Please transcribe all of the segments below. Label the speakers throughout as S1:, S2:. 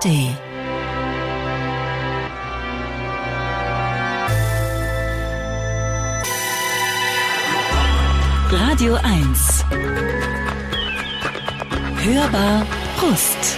S1: ARD. Radio 1. Hörbar Brust.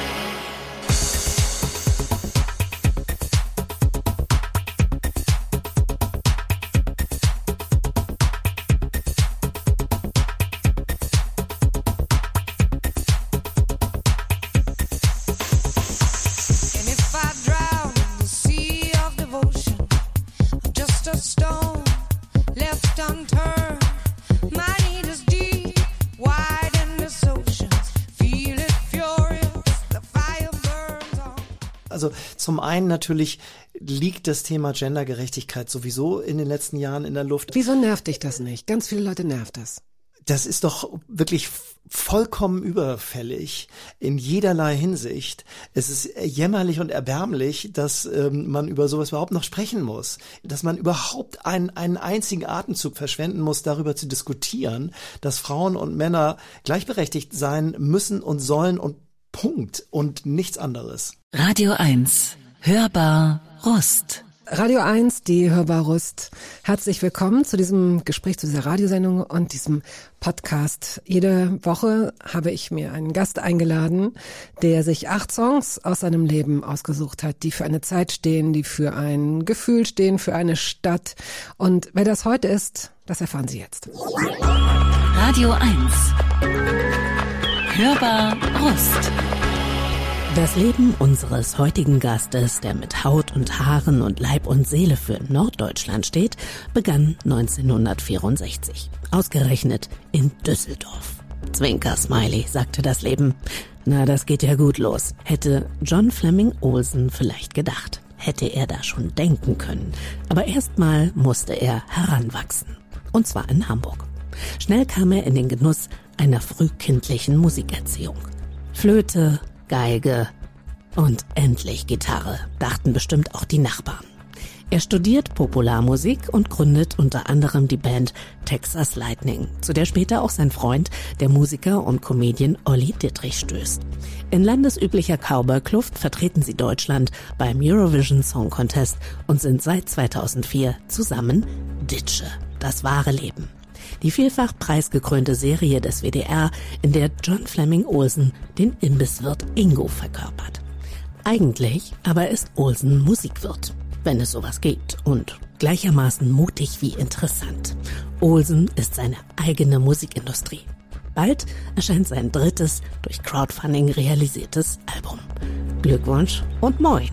S2: Also zum einen natürlich liegt das Thema Gendergerechtigkeit sowieso in den letzten Jahren in der Luft.
S3: Wieso nervt dich das nicht? Ganz viele Leute nervt das.
S2: Das ist doch wirklich vollkommen überfällig in jederlei Hinsicht. Es ist jämmerlich und erbärmlich, dass man über sowas überhaupt noch sprechen muss. Dass man überhaupt einen einzigen Atemzug verschwenden muss, darüber zu diskutieren, dass Frauen und Männer gleichberechtigt sein müssen und sollen und Punkt und nichts anderes.
S1: Radio 1. Hörbar Rust.
S3: Radio 1, die Hörbar Rust. Herzlich willkommen zu diesem Gespräch, zu dieser Radiosendung und diesem Podcast. Jede Woche habe ich mir einen Gast eingeladen, der sich 8 Songs aus seinem Leben ausgesucht hat, die für eine Zeit stehen, die für ein Gefühl stehen, für eine Stadt. Und wer das heute ist, das erfahren Sie jetzt.
S1: Radio 1. Hörbar Rust. Das Leben unseres heutigen Gastes, der mit Haut und Haaren und Leib und Seele für Norddeutschland steht, begann 1964. Ausgerechnet in Düsseldorf. Zwinker-Smiley, sagte das Leben. Na, das geht ja gut los. Hätte John Fleming Olsen vielleicht gedacht. Hätte er da schon denken können. Aber erstmal musste er heranwachsen. Und zwar in Hamburg. Schnell kam er in den Genuss einer frühkindlichen Musikerziehung. Flöte, Geige und endlich Gitarre, dachten bestimmt auch die Nachbarn. Er studiert Popularmusik und gründet unter anderem die Band Texas Lightning, zu der später auch sein Freund, der Musiker und Comedian Olli Dittrich, stößt. In landesüblicher Cowboy-Kluft vertreten sie Deutschland beim Eurovision Song Contest und sind seit 2004 zusammen Ditsche, das wahre Leben. Die vielfach preisgekrönte Serie des WDR, in der John Fleming Olsen den Imbisswirt Ingo verkörpert. Eigentlich aber ist Olsen Musikwirt, wenn es sowas gibt, und gleichermaßen mutig wie interessant. Olsen ist seine eigene Musikindustrie. Bald erscheint sein 3. durch Crowdfunding realisiertes Album. Glückwunsch und moin!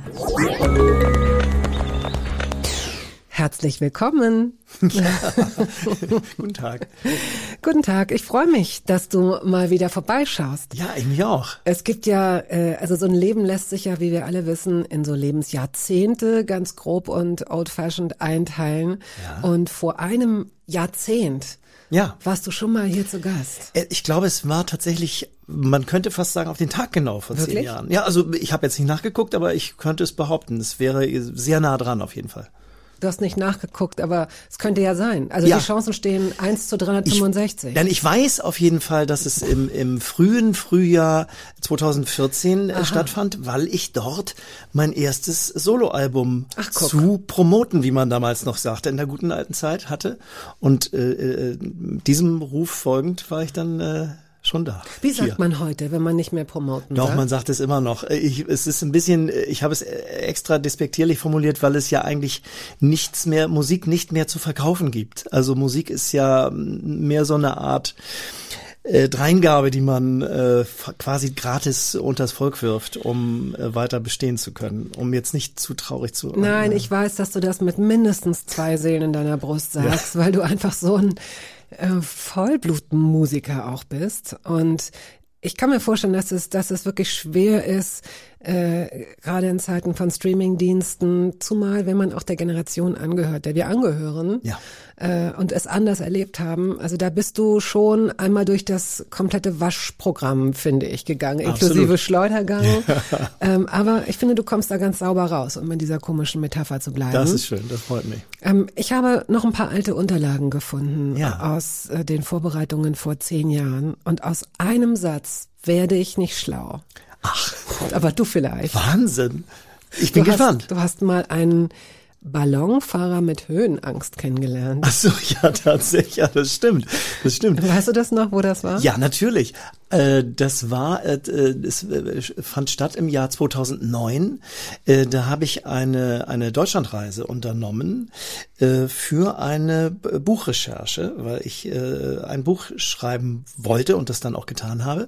S3: Herzlich willkommen.
S2: Ja. Guten Tag.
S3: Guten Tag. Ich freue mich, dass du mal wieder vorbeischaust.
S2: Ja, ich mich auch.
S3: Es gibt ja, also so ein Leben lässt sich ja, wie wir alle wissen, in so Lebensjahrzehnte ganz grob und old-fashioned einteilen. Ja. Und vor einem Jahrzehnt warst du schon mal hier zu Gast.
S2: Ich glaube, es war tatsächlich, man könnte fast sagen, auf den Tag genau vor
S3: Wirklich?
S2: 10 Jahren. Ja, also ich habe jetzt nicht nachgeguckt, aber ich könnte es behaupten. Es wäre sehr nah dran auf jeden Fall.
S3: Du hast nicht nachgeguckt, aber es könnte ja sein. Also die Chancen stehen 1:365.
S2: Denn ich weiß auf jeden Fall, dass es im frühen Frühjahr 2014 stattfand, weil ich dort mein erstes Soloalbum zu promoten, wie man damals noch sagte, in der guten alten Zeit hatte. Und diesem Ruf folgend war ich dann schon da.
S3: Wie sagt man heute, wenn man nicht mehr promoten
S2: Doch,
S3: sagt?
S2: man sagt es immer noch. Es ist ein bisschen, ich habe es extra despektierlich formuliert, weil es ja eigentlich Musik nicht mehr zu verkaufen gibt. Also Musik ist ja mehr so eine Art Dreingabe, die man quasi gratis unters Volk wirft, um weiter bestehen zu können, um jetzt nicht zu traurig zu...
S3: Nein, ich weiß, dass du das mit mindestens 2 Seelen in deiner Brust sagst, weil du einfach so ein Vollblutmusiker auch bist. Und ich kann mir vorstellen, dass es wirklich schwer ist, gerade in Zeiten von Streamingdiensten, zumal wenn man auch der Generation angehört, der wir angehören, und es anders erlebt haben. Also da bist du schon einmal durch das komplette Waschprogramm, finde ich, gegangen, inklusive Schleudergang. Aber ich finde, du kommst da ganz sauber raus, um in dieser komischen Metapher zu bleiben.
S2: Das ist schön, das freut mich.
S3: Ich habe noch ein paar alte Unterlagen gefunden aus den Vorbereitungen vor 10 Jahren. Und aus einem Satz werde ich nicht schlau.
S2: Ach.
S3: Aber du vielleicht.
S2: Wahnsinn. Ich bin gespannt.
S3: Du hast mal einen Ballonfahrer mit Höhenangst kennengelernt.
S2: Ach so, ja, tatsächlich, ja, das stimmt.
S3: Weißt du das noch, wo das war?
S2: Ja, natürlich. Es fand statt im Jahr 2009. Da habe ich eine Deutschlandreise unternommen für eine Buchrecherche, weil ich ein Buch schreiben wollte und das dann auch getan habe.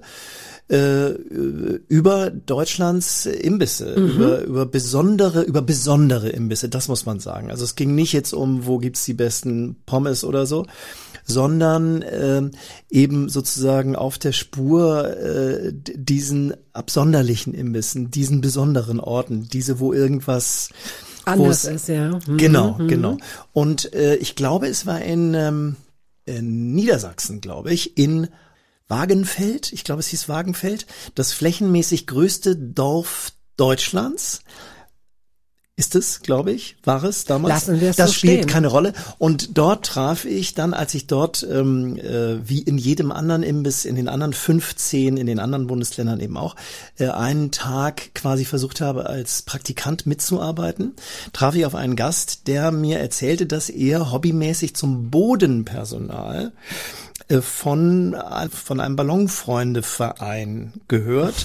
S2: Über Deutschlands Imbisse, über besondere Imbisse, das muss man sagen. Also es ging nicht jetzt um, wo gibt's die besten Pommes oder so, sondern eben sozusagen auf der Spur diesen absonderlichen Imbissen, diesen besonderen Orten, diese, wo irgendwas
S3: anders ist, ja.
S2: Genau. Und ich glaube, es war in Niedersachsen, glaube ich, in Wagenfeld, ich glaube, es hieß Wagenfeld, das flächenmäßig größte Dorf Deutschlands. Ist es, glaube ich, war es damals?
S3: Lassen wir es
S2: das
S3: so
S2: spielt
S3: stehen.
S2: keine Rolle. Und dort traf ich dann, als ich dort wie in jedem anderen Imbiss, in den anderen 15, in den anderen Bundesländern eben auch, einen Tag quasi versucht habe, als Praktikant mitzuarbeiten, traf ich auf einen Gast, der mir erzählte, dass er hobbymäßig zum Bodenpersonal von einem Ballonfreundeverein gehört.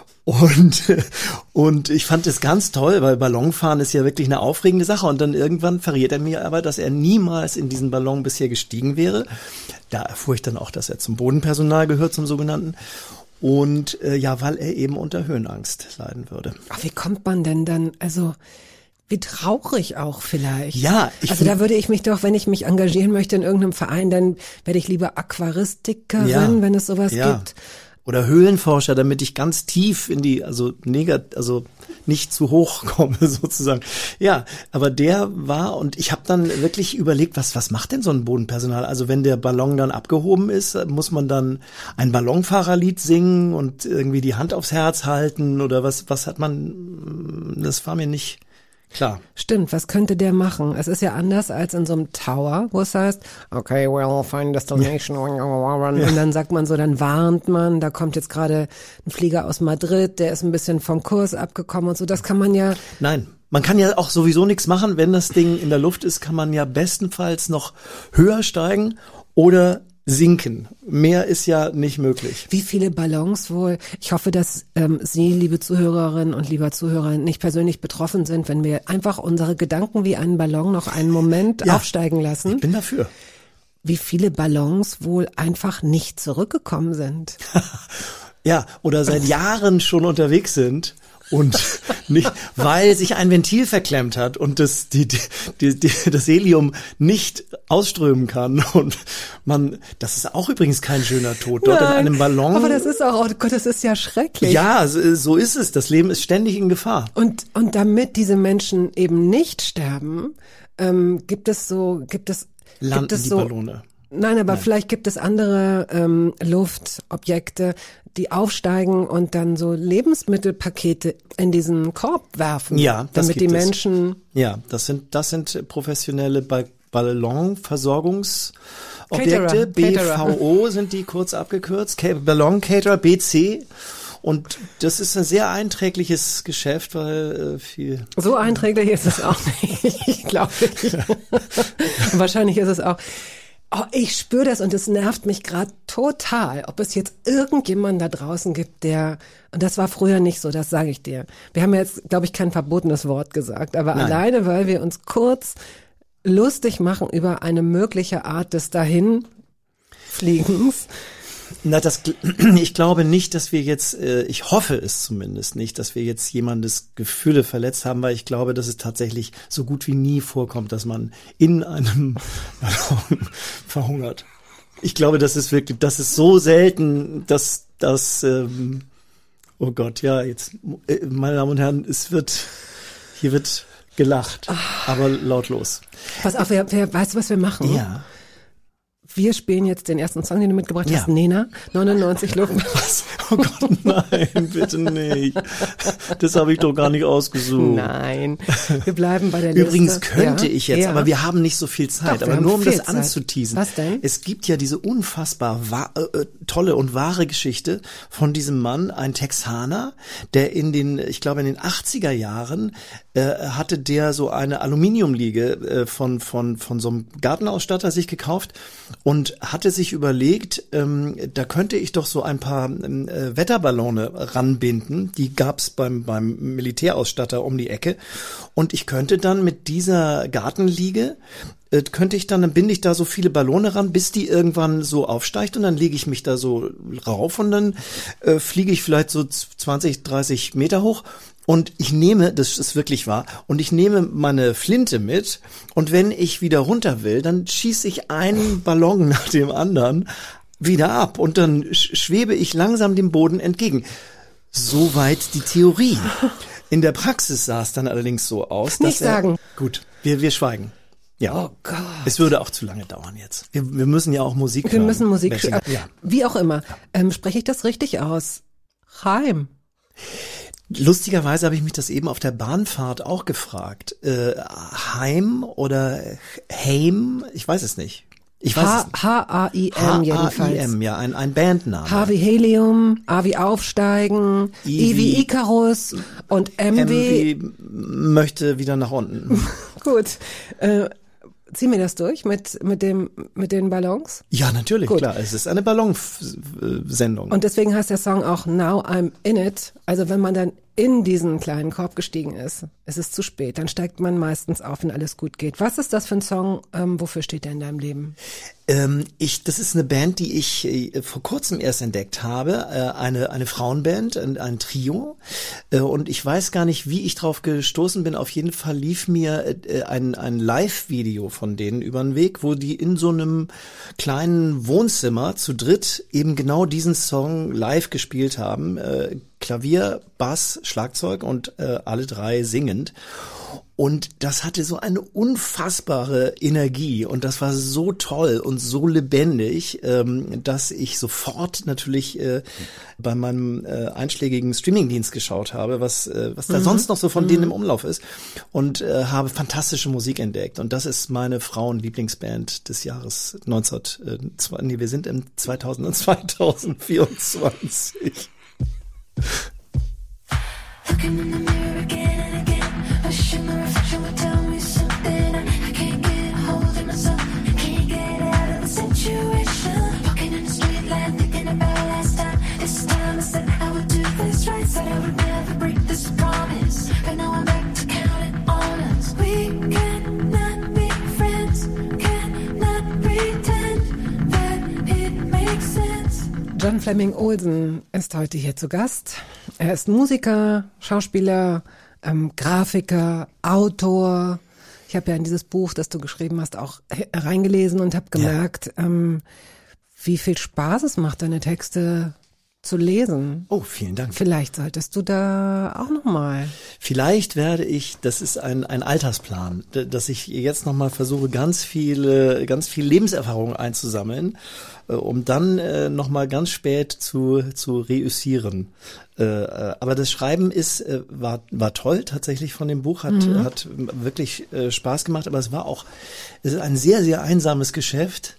S2: Und ich fand es ganz toll, weil Ballonfahren ist ja wirklich eine aufregende Sache. Und dann irgendwann verriet er mir aber, dass er niemals in diesen Ballon bisher gestiegen wäre. Da erfuhr ich dann auch, dass er zum Bodenpersonal gehört, zum sogenannten. Und weil er eben unter Höhenangst leiden würde.
S3: Ach, wie kommt man denn dann, also wie traurig auch vielleicht.
S2: Ja,
S3: da würde ich mich doch, wenn ich mich engagieren möchte in irgendeinem Verein, dann werde ich lieber Aquaristikerin, wenn es sowas gibt.
S2: Oder Höhlenforscher, damit ich ganz tief in die, also nicht zu hoch komme sozusagen. Ja, aber der war, und ich habe dann wirklich überlegt, was macht denn so ein Bodenpersonal? Also wenn der Ballon dann abgehoben ist, muss man dann ein Ballonfahrerlied singen und irgendwie die Hand aufs Herz halten oder was hat man, das war mir nicht klar.
S3: Stimmt, was könnte der machen? Es ist ja anders als in so einem Tower, wo es heißt, okay, well, find destination, und dann sagt man so, dann warnt man, da kommt jetzt gerade ein Flieger aus Madrid, der ist ein bisschen vom Kurs abgekommen und so, das kann man ja...
S2: Nein, man kann ja auch sowieso nichts machen, wenn das Ding in der Luft ist, kann man ja bestenfalls noch höher steigen oder sinken. Mehr ist ja nicht möglich.
S3: Wie viele Ballons wohl? Ich hoffe, dass Sie, liebe Zuhörerinnen und lieber Zuhörer, nicht persönlich betroffen sind, wenn wir einfach unsere Gedanken wie einen Ballon noch einen Moment aufsteigen lassen.
S2: Ich bin dafür.
S3: Wie viele Ballons wohl einfach nicht zurückgekommen sind.
S2: Ja, oder seit Jahren schon unterwegs sind. Und nicht, weil sich ein Ventil verklemmt hat und das Helium nicht ausströmen kann. Und das ist auch übrigens kein schöner Tod. Dort in einem Ballon.
S3: Aber das ist auch, oh Gott, das ist ja schrecklich.
S2: Ja, so ist es. Das Leben ist ständig in Gefahr.
S3: Und damit diese Menschen eben nicht sterben, gibt es
S2: Ballone.
S3: Nein, aber vielleicht gibt es andere Luftobjekte, die aufsteigen und dann so Lebensmittelpakete in diesen Korb werfen.
S2: Ja, das
S3: damit
S2: gibt
S3: die
S2: es.
S3: Menschen.
S2: Ja, das sind professionelle Ballonversorgungsobjekte.
S3: Caterer.
S2: BVO sind die kurz abgekürzt. Ballon Caterer, BC. Und das ist ein sehr einträgliches Geschäft, weil viel...
S3: So einträglich ist es auch nicht, glaube ich. Wahrscheinlich ist es auch... Oh, ich spüre das und es nervt mich gerade total, ob es jetzt irgendjemanden da draußen gibt, und das war früher nicht so, das sage ich dir. Wir haben jetzt, glaube ich, kein verbotenes Wort gesagt, aber
S2: Nein.
S3: Alleine, weil wir uns kurz lustig machen über eine mögliche Art des Dahinfliegens.
S2: Ich glaube nicht, dass wir jetzt, ich hoffe es zumindest nicht, dass wir jetzt jemandes Gefühle verletzt haben, weil ich glaube, dass es tatsächlich so gut wie nie vorkommt, dass man in einem Ballon verhungert. Ich glaube, das ist so selten, dass oh Gott, ja, jetzt, meine Damen und Herren, hier wird gelacht, aber lautlos.
S3: Pass auf, weißt du, was wir machen?
S2: Ja.
S3: Wir spielen jetzt den ersten Song, den du mitgebracht hast, Nena, 99 Luft.
S2: Oh Gott, nein, bitte nicht. Das habe ich doch gar nicht ausgesucht.
S3: Nein, wir bleiben bei der Liste.
S2: Übrigens könnte ich jetzt, aber wir haben nicht so viel Zeit.
S3: Doch,
S2: aber nur um das
S3: Zeit.
S2: anzuteasen.
S3: Was denn?
S2: Es gibt ja diese unfassbar tolle und wahre Geschichte von diesem Mann, ein Texaner, der ich glaube in den 80er Jahren hatte der so eine Aluminiumliege von so einem Gartenausstatter sich gekauft und hatte sich überlegt, da könnte ich doch so ein paar Wetterballone ranbinden. Die gab's beim Militärausstatter um die Ecke. Und ich könnte dann mit dieser Gartenliege dann binde ich da so viele Ballone ran, bis die irgendwann so aufsteigt und dann lege ich mich da so rauf und dann fliege ich vielleicht so 20, 30 Meter hoch. Und ich nehme, das ist wirklich wahr, und ich nehme meine Flinte mit und wenn ich wieder runter will, dann schieße ich einen Ballon nach dem anderen wieder ab und dann schwebe ich langsam dem Boden entgegen. Soweit die Theorie. In der Praxis sah es dann allerdings so aus, dass
S3: Nicht sagen.
S2: Gut, wir schweigen. Ja.
S3: Oh Gott.
S2: Es würde auch zu lange dauern jetzt. Wir müssen ja auch Musik hören.
S3: Wir müssen Musik hören.
S2: Ja.
S3: Wie auch immer. Spreche ich das richtig aus? Chaim.
S2: Lustigerweise habe ich mich das eben auf der Bahnfahrt auch gefragt. Heim oder Heim? Ich weiß es nicht. Ich weiß
S3: H-A-I-M jedenfalls.
S2: H-A-I-M, ja, ein Bandname.
S3: H wie Helium, A wie Aufsteigen, I wie Icarus und M wie
S2: möchte wieder nach unten.
S3: Gut. Zieh mir das durch mit den Ballons?
S2: Ja, natürlich,
S3: Gut.
S2: klar. Es ist eine Ballonsendung.
S3: Und deswegen heißt der Song auch Now I'm in it. Also wenn man dann in diesen kleinen Korb gestiegen ist, es ist zu spät. Dann steigt man meistens auf, wenn alles gut geht. Was ist das für ein Song? Wofür steht der in deinem Leben?
S2: Das ist eine Band, die ich vor kurzem erst entdeckt habe. Eine Frauenband, ein Trio. Und ich weiß gar nicht, wie ich drauf gestoßen bin. Auf jeden Fall lief mir ein Live-Video von denen über den Weg, wo die in so einem kleinen Wohnzimmer zu dritt eben genau diesen Song live gespielt haben. Klavier, Bass, Schlagzeug und alle drei singend. Und das hatte so eine unfassbare Energie und das war so toll und so lebendig, dass ich sofort natürlich bei meinem einschlägigen Streamingdienst geschaut habe, was da sonst noch so von denen im Umlauf ist und habe fantastische Musik entdeckt. Und das ist meine Frauenlieblingsband des Jahres wir sind im 2024.
S4: Looking in the mirror again and again, wishing my reflection would tell me something. I can't get a hold of myself, can't get out of the situation. Walking in the street light, thinking about last time. This time I said I would do this right, said I would never break this promise. But now I'm back to counting on us. We cannot be friends, cannot pretend that it makes sense.
S3: John Fleming Olsen ist heute hier zu Gast. Er ist Musiker, Schauspieler, Grafiker, Autor. Ich habe ja in dieses Buch, das du geschrieben hast, auch reingelesen und habe gemerkt, wie viel Spaß es macht, deine Texte zu lesen.
S2: Oh, vielen Dank.
S3: Vielleicht solltest du da auch nochmal.
S2: Vielleicht werde ich, das ist ein Altersplan, dass ich jetzt nochmal versuche, ganz viel Lebenserfahrung einzusammeln, um dann nochmal ganz spät zu reüssieren. Aber das Schreiben war toll tatsächlich von dem Buch, hat wirklich Spaß gemacht, aber es ist ein sehr, sehr einsames Geschäft.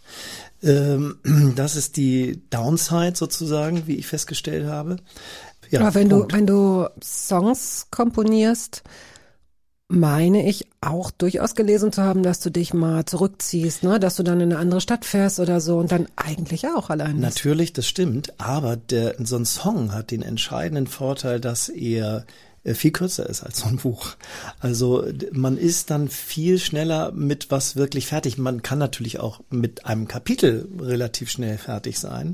S2: Das ist die Downside sozusagen, wie ich festgestellt habe. Ja,
S3: aber wenn du Songs komponierst, meine ich auch durchaus gelesen zu haben, dass du dich mal zurückziehst, ne? Dass du dann in eine andere Stadt fährst oder so und dann eigentlich auch allein bist.
S2: Natürlich, das stimmt, aber so ein Song hat den entscheidenden Vorteil, dass er viel kürzer ist als so ein Buch. Also man ist dann viel schneller mit was wirklich fertig. Man kann natürlich auch mit einem Kapitel relativ schnell fertig sein.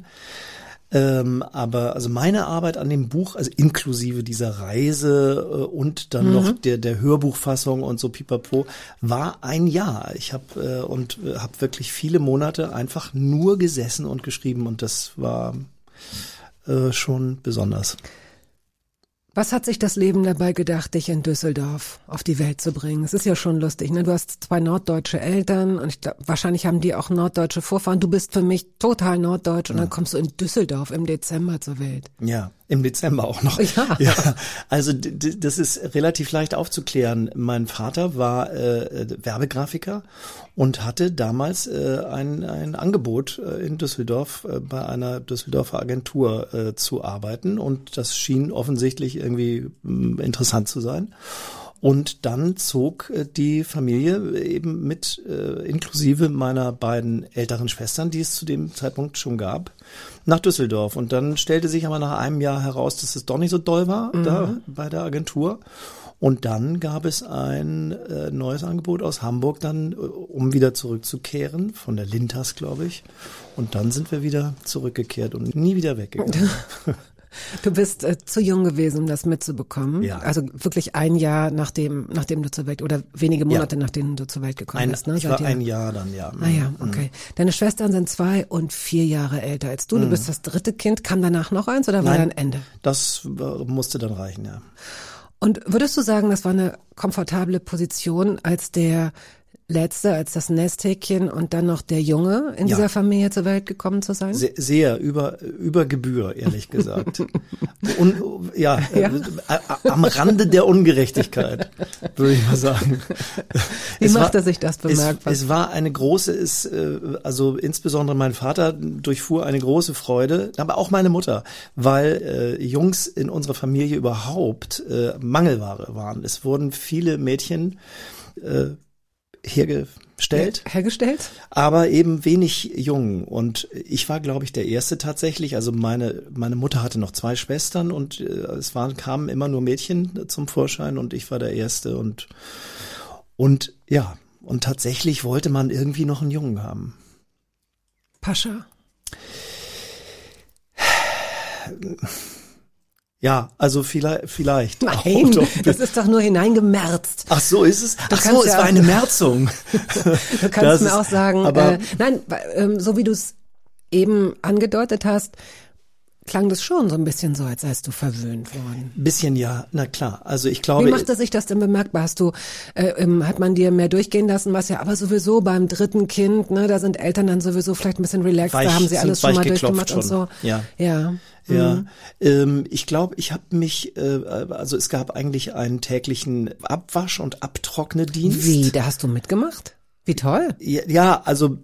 S2: Aber also meine Arbeit an dem Buch, also inklusive dieser Reise und dann noch der Hörbuchfassung und so pipapo, war ein Jahr. Ich habe wirklich viele Monate einfach nur gesessen und geschrieben und das war schon besonders.
S3: Was hat sich das Leben dabei gedacht, dich in Düsseldorf auf die Welt zu bringen? Es ist ja schon lustig, ne? Du hast 2 norddeutsche Eltern und ich glaub, wahrscheinlich haben die auch norddeutsche Vorfahren. Du bist für mich total norddeutsch und dann kommst du in Düsseldorf im Dezember zur Welt.
S2: Ja, im Dezember auch noch.
S3: Ja.
S2: Also das ist relativ leicht aufzuklären. Mein Vater war Werbegrafiker und hatte damals ein Angebot in Düsseldorf bei einer Düsseldorfer Agentur zu arbeiten und das schien offensichtlich irgendwie interessant zu sein. Und dann zog die Familie eben mit, inklusive meiner beiden älteren Schwestern, die es zu dem Zeitpunkt schon gab, nach Düsseldorf. Und dann stellte sich aber nach einem Jahr heraus, dass es doch nicht so doll war da bei der Agentur. Und dann gab es ein neues Angebot aus Hamburg dann, um wieder zurückzukehren, von der Lintas, glaube ich. Und dann sind wir wieder zurückgekehrt und nie wieder weggegangen.
S3: Du bist zu jung gewesen, um das mitzubekommen.
S2: Ja.
S3: Also wirklich ein Jahr nachdem du zur Welt, oder wenige Monate nachdem du zur Welt gekommen bist. Ne?
S2: Ich war ein Jahr dann, ja.
S3: Ah ja, okay. Deine Schwestern sind 2 und 4 Jahre älter als du. Du bist das 3. Kind. Kam danach noch eins oder war dann Ende?
S2: Das musste dann reichen, ja.
S3: Und würdest du sagen, das war eine komfortable Position als der Letzte, als das Nesthäkchen und dann noch der Junge in dieser Familie zur Welt gekommen zu sein?
S2: Sehr über Gebühr, ehrlich gesagt. Am Rande der Ungerechtigkeit, würde ich mal sagen.
S3: Wie machte sich das bemerkbar?
S2: Es war eine große, also insbesondere mein Vater durchfuhr eine große Freude, aber auch meine Mutter, weil Jungs in unserer Familie überhaupt Mangelware waren. Es wurden viele Mädchen hergestellt, aber eben wenig Jungen. Und ich war, glaube ich, der Erste tatsächlich. Also meine Mutter hatte noch 2 Schwestern und kamen immer nur Mädchen zum Vorschein und ich war der Erste. Und tatsächlich wollte man irgendwie noch einen Jungen haben.
S3: Pascha?
S2: Ja, also vielleicht.
S3: Nein, das ist doch nur hineingemerzt.
S2: Ach so, ist es? Ach so, es war eine Merzung.
S3: Du kannst mir auch sagen, nein, so wie du es eben angedeutet hast, klang das schon so ein bisschen so, als seist du verwöhnt worden.
S2: Bisschen ja, na klar. Also ich glaube.
S3: Wie machte sich das denn bemerkbar? Hast du, hat man dir mehr durchgehen lassen, was ja aber sowieso beim 3. Kind, ne, da sind Eltern dann sowieso vielleicht ein bisschen relaxed, da haben sie alles schon mal durchgemacht und so.
S2: Ja. Ja, ich glaube, ich habe mich, also es gab eigentlich einen täglichen Abwasch- und Abtrocknedienst.
S3: Wie, da hast du mitgemacht? Wie toll.
S2: Ja, also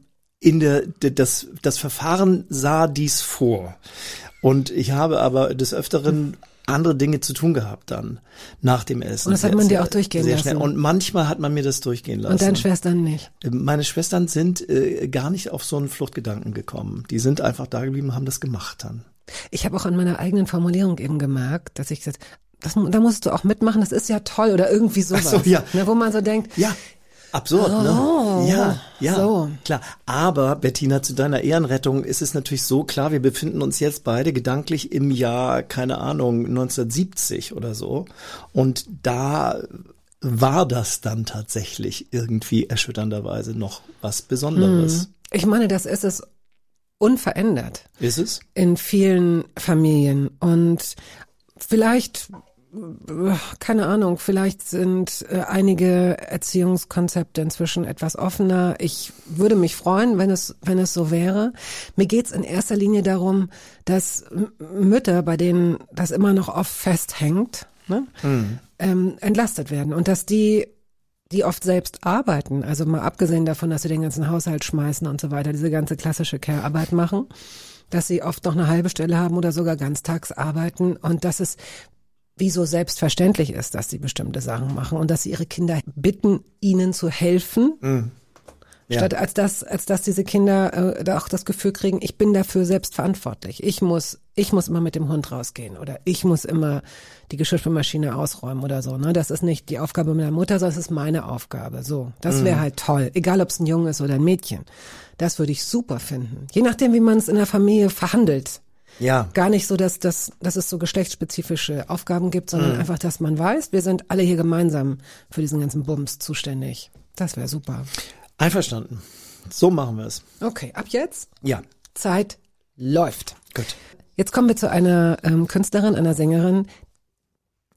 S2: das Verfahren sah dies vor. Und ich habe aber des Öfteren andere Dinge zu tun gehabt dann, nach dem Essen.
S3: Und das hat man dir auch durchgehen lassen?
S2: Schnell. Und manchmal hat man mir das durchgehen lassen.
S3: Und deine Schwestern nicht?
S2: Meine Schwestern sind gar nicht auf so einen Fluchtgedanken gekommen. Die sind einfach da geblieben und haben das gemacht dann.
S3: Ich habe auch an meiner eigenen Formulierung eben gemerkt, dass ich gesagt, da musst du auch mitmachen, das ist ja toll oder irgendwie sowas.
S2: Ach so, ja.
S3: Ne, wo man so denkt,
S2: ja. Absurd, ne? Ja,
S3: so.
S2: Klar. Aber, Bettina, zu deiner Ehrenrettung ist es natürlich so, klar, wir befinden uns jetzt beide gedanklich im Jahr, keine Ahnung, 1970 oder so. Und da war das dann tatsächlich irgendwie erschütternderweise noch was Besonderes.
S3: Ich meine, das ist es unverändert.
S2: Ist es?
S3: In vielen Familien. Und vielleicht, keine Ahnung, vielleicht sind einige Erziehungskonzepte inzwischen etwas offener. Ich würde mich freuen, wenn es so wäre. Mir geht's in erster Linie darum, dass Mütter, bei denen das immer noch oft festhängt, ne, entlastet werden und dass die oft selbst arbeiten, also mal abgesehen davon, dass sie den ganzen Haushalt schmeißen und so weiter, diese ganze klassische Care-Arbeit machen, dass sie oft noch eine halbe Stelle haben oder sogar ganztags arbeiten und dass es wie so selbstverständlich ist, dass sie bestimmte Sachen machen und dass sie ihre Kinder bitten, ihnen zu helfen, statt als dass diese Kinder da auch das Gefühl kriegen, ich bin dafür selbst verantwortlich. Ich muss immer mit dem Hund rausgehen oder ich muss immer die Geschirrspülmaschine ausräumen oder so. Ne? Das ist nicht die Aufgabe meiner Mutter, sondern es ist meine Aufgabe. So, das wäre halt toll. Egal, ob es ein Junge ist oder ein Mädchen. Das würde ich super finden. Je nachdem, wie man es in der Familie verhandelt.
S2: Ja.
S3: Gar nicht so, dass es so geschlechtsspezifische Aufgaben gibt, sondern einfach, dass man weiß, wir sind alle hier gemeinsam für diesen ganzen Bums zuständig. Das wäre super.
S2: Einverstanden. So machen wir es.
S3: Okay, ab jetzt?
S2: Ja.
S3: Zeit läuft.
S2: Gut.
S3: Jetzt kommen wir zu einer Künstlerin, einer Sängerin,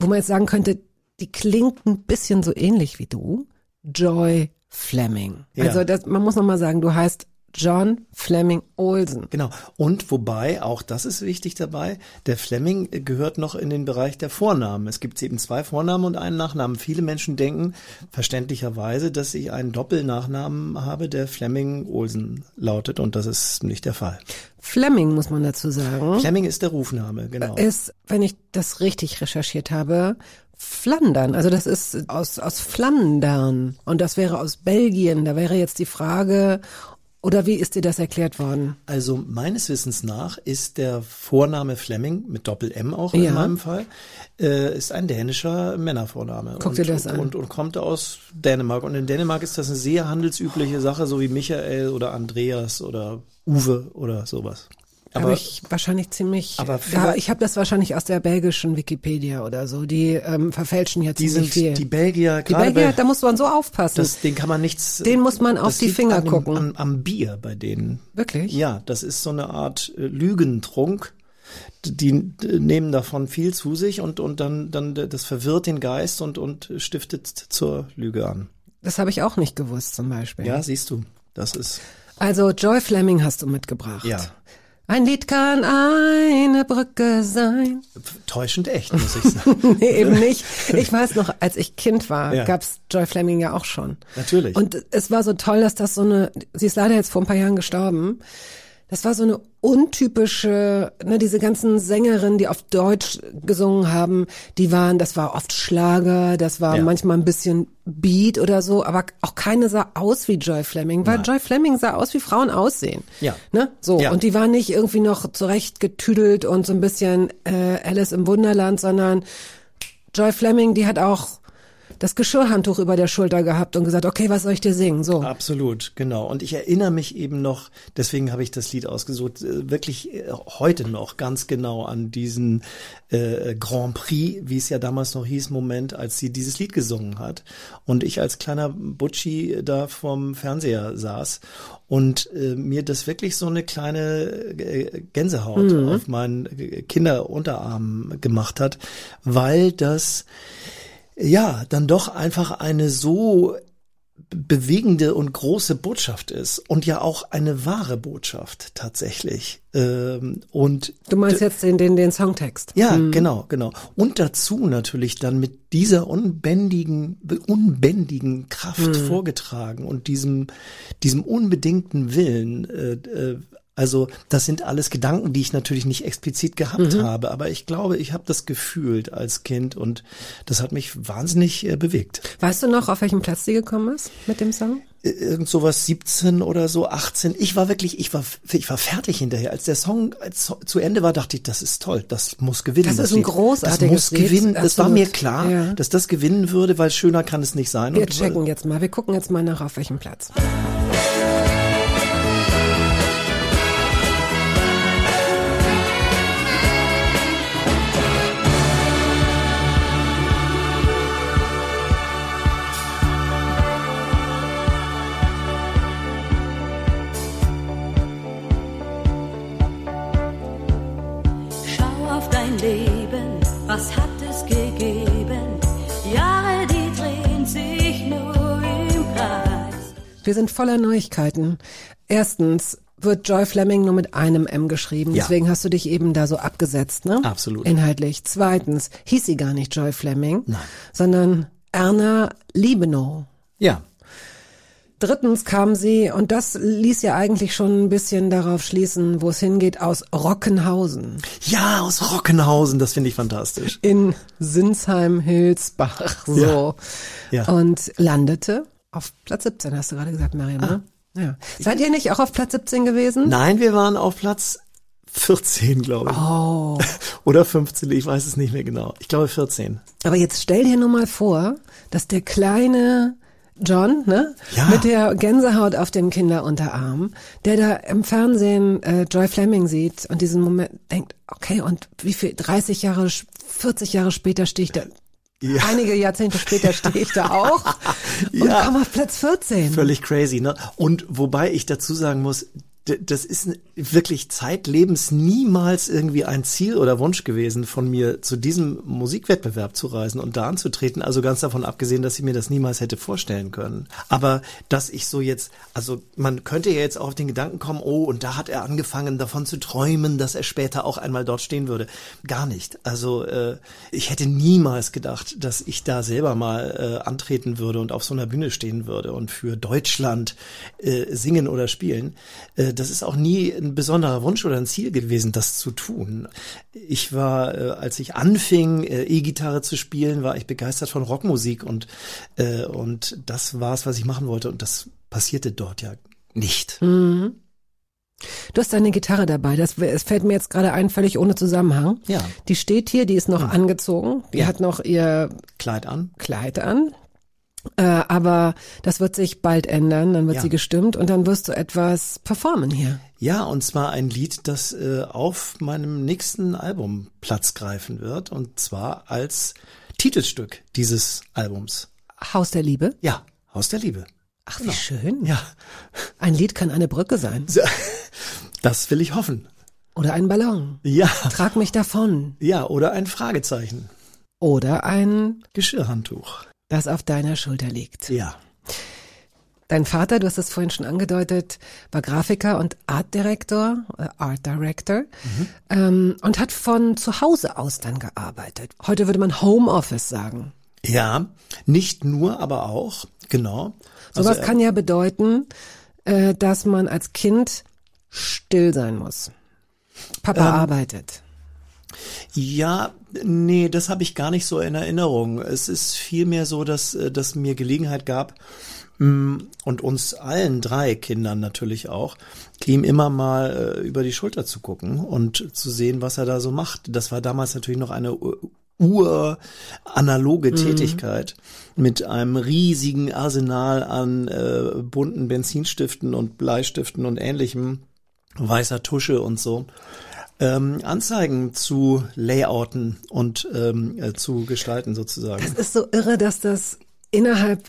S3: wo man jetzt sagen könnte, die klingt ein bisschen so ähnlich wie du, Joy Fleming.
S2: Ja.
S3: Also man muss nochmal sagen, du heißt John Fleming Olsen.
S2: Genau. Und wobei, auch das ist wichtig dabei, der Fleming gehört noch in den Bereich der Vornamen. Es gibt eben 2 Vornamen und einen Nachnamen. Viele Menschen denken verständlicherweise, dass ich einen Doppelnachnamen habe, der Fleming Olsen lautet, und das ist nicht der Fall.
S3: Fleming muss man dazu sagen.
S2: Fleming ist der Rufname, genau.
S3: Ist, wenn ich das richtig recherchiert habe, Flandern. Also das ist aus Flandern und das wäre aus Belgien. Da wäre jetzt die Frage, oder wie ist dir das erklärt worden?
S2: Also meines Wissens nach ist der Vorname Fleming, mit Doppel-M auch in meinem Fall, ist ein dänischer Männervorname.
S3: Guck dir das an.
S2: Und kommt aus Dänemark. Und in Dänemark ist das eine sehr handelsübliche Sache, so wie Michael oder Andreas oder Uwe oder sowas.
S3: Aber ich wahrscheinlich ziemlich, ich habe das wahrscheinlich aus der belgischen Wikipedia oder so, die verfälschen ja ziemlich viel.
S2: Die Belgier,
S3: die Belgier, da muss man so aufpassen.
S2: Den kann man nichts.
S3: Den muss man auf die Finger gucken.
S2: Am Bier bei denen.
S3: Wirklich?
S2: Ja, das ist so eine Art Lügentrunk. Die nehmen davon viel zu sich und dann das verwirrt den Geist und stiftet zur Lüge an.
S3: Das habe ich auch nicht gewusst zum Beispiel.
S2: Ja, siehst du, das ist.
S3: Also Joy Fleming hast du mitgebracht.
S2: Ja.
S3: Ein Lied kann eine Brücke sein.
S2: Täuschend echt, muss ich sagen.
S3: Nee, eben nicht. Ich weiß noch, als ich Kind war,
S2: Ja.
S3: gab's Joy Fleming ja auch schon.
S2: Natürlich.
S3: Und es war so toll, dass das sie ist leider jetzt vor ein paar Jahren gestorben. Das war so eine untypische, diese ganzen Sängerinnen, die auf Deutsch gesungen haben, das war oft Schlager, das war manchmal ein bisschen Beat oder so, aber auch keine sah aus wie Joy Fleming, weil Joy Fleming sah aus, wie Frauen aussehen.
S2: Ja.
S3: So.
S2: Ja.
S3: Und die war nicht irgendwie noch zurecht getüdelt und so ein bisschen Alice im Wunderland, sondern Joy Fleming, die hat auch das Geschirrhandtuch über der Schulter gehabt und gesagt, okay, was soll ich dir singen? So.
S2: Absolut, genau. Und ich erinnere mich eben noch, deswegen habe ich das Lied ausgesucht, wirklich heute noch ganz genau an diesen Grand Prix, wie es ja damals noch hieß, Moment, als sie dieses Lied gesungen hat. Und ich als kleiner Butschi da vorm Fernseher saß und mir das wirklich so eine kleine Gänsehaut auf meinen Kinderunterarm gemacht hat, weil das dann doch einfach eine so bewegende und große Botschaft ist und ja auch eine wahre Botschaft tatsächlich. Und
S3: du meinst jetzt den Songtext?
S2: Ja, genau. Und dazu natürlich dann mit dieser unbändigen Kraft vorgetragen und diesem unbedingten Willen. Also das sind alles Gedanken, die ich natürlich nicht explizit gehabt habe, aber ich glaube, ich habe das gefühlt als Kind und das hat mich wahnsinnig bewegt.
S3: Weißt du noch, auf welchem Platz die gekommen ist mit dem Song?
S2: Irgend sowas 17 oder so, 18. Ich war fertig hinterher. Als der Song zu Ende war, dachte ich, das ist toll, das muss gewinnen.
S3: Das ist ein großartiges
S2: Lied. Das muss gewinnen.
S3: Lied.
S2: Das war mir klar, dass das gewinnen würde, weil schöner kann es nicht sein.
S3: Wir checken jetzt mal, wir gucken jetzt mal nach, auf welchem Platz.
S5: Leben, was hat es gegeben? Jahre, die drehen sich nur im Kreis.
S3: Wir sind voller Neuigkeiten. Erstens wird Joy Fleming nur mit einem M geschrieben, deswegen hast du dich eben da so abgesetzt, ne?
S2: Absolut.
S3: Inhaltlich. Zweitens hieß sie gar nicht Joy Fleming, sondern Erna Liebenow.
S2: Ja.
S3: Drittens kam sie, und das ließ ja eigentlich schon ein bisschen darauf schließen, wo es hingeht, aus Rockenhausen.
S2: Ja, aus Rockenhausen, das finde ich fantastisch.
S3: In Sinsheim-Hilsbach, so.
S2: Ja.
S3: Und landete auf Platz 17, hast du gerade gesagt, Mariam, ne? Ja. Seid ihr nicht auch auf Platz 17 gewesen?
S2: Nein, wir waren auf Platz 14, glaube ich.
S3: Oh.
S2: Oder 15, ich weiß es nicht mehr genau. Ich glaube 14.
S3: Aber jetzt stell dir nur mal vor, dass der kleine John, ne?
S2: Ja.
S3: Mit der Gänsehaut auf dem Kinderunterarm, der da im Fernsehen Joy Fleming sieht und diesen Moment denkt, okay, und wie viel, 40 Jahre später stehe ich da, einige Jahrzehnte später stehe ich da auch und komme auf Platz 14.
S2: Völlig crazy, ne? Und wobei ich dazu sagen muss, das ist wirklich zeitlebens niemals irgendwie ein Ziel oder Wunsch gewesen von mir, zu diesem Musikwettbewerb zu reisen und da anzutreten. Also ganz davon abgesehen, dass ich mir das niemals hätte vorstellen können. Aber dass ich so jetzt, also man könnte ja jetzt auf den Gedanken kommen, oh, und da hat er angefangen davon zu träumen, dass er später auch einmal dort stehen würde. Gar nicht. Also ich hätte niemals gedacht, dass ich da selber mal antreten würde und auf so einer Bühne stehen würde und für Deutschland singen oder spielen. Das ist auch nie ein besonderer Wunsch oder ein Ziel gewesen, das zu tun. Ich war, als ich anfing, E-Gitarre zu spielen, war ich begeistert von Rockmusik und das war es, was ich machen wollte und das passierte dort ja nicht.
S3: Du hast deine Gitarre dabei, es fällt mir jetzt gerade ein, völlig ohne Zusammenhang.
S2: Ja.
S3: Die steht hier, die ist noch angezogen, die
S2: Ja.
S3: hat noch ihr
S2: Kleid an.
S3: Aber das wird sich bald ändern, dann wird
S2: Ja.
S3: sie gestimmt und dann wirst du etwas performen hier.
S2: Ja, und zwar ein Lied, das auf meinem nächsten Album Platz greifen wird und zwar als Titelstück dieses Albums.
S3: Haus der Liebe.
S2: Ja, Haus der Liebe.
S3: Ach, wie schön.
S2: Ja,
S3: Ein Lied kann eine Brücke sein.
S2: das will ich hoffen.
S3: Oder ein Ballon.
S2: Ja,
S3: Trag mich davon.
S2: ja, oder ein Fragezeichen.
S3: Oder ein,
S2: Geschirrhandtuch.
S3: das auf deiner Schulter liegt.
S2: Ja.
S3: Dein Vater, du hast es vorhin schon angedeutet, war Grafiker und Art Director und hat von zu Hause aus dann gearbeitet. Heute würde man Homeoffice sagen.
S2: Ja, nicht nur, aber auch, genau.
S3: Sowas
S2: Also,
S3: kann ja bedeuten, dass man als Kind still sein muss. Papa arbeitet.
S2: ja, nee, das habe ich gar nicht so in Erinnerung. Es ist vielmehr so, dass mir Gelegenheit gab, und uns allen 3 Kindern natürlich auch, ihm immer mal über die Schulter zu gucken und zu sehen, was er da so macht. Das war damals natürlich noch eine uranaloge Tätigkeit mit einem riesigen Arsenal an bunten Benzinstiften und Bleistiften und ähnlichem, weißer Tusche und so. Anzeigen zu layouten und zu gestalten sozusagen.
S3: Es ist so irre, dass das innerhalb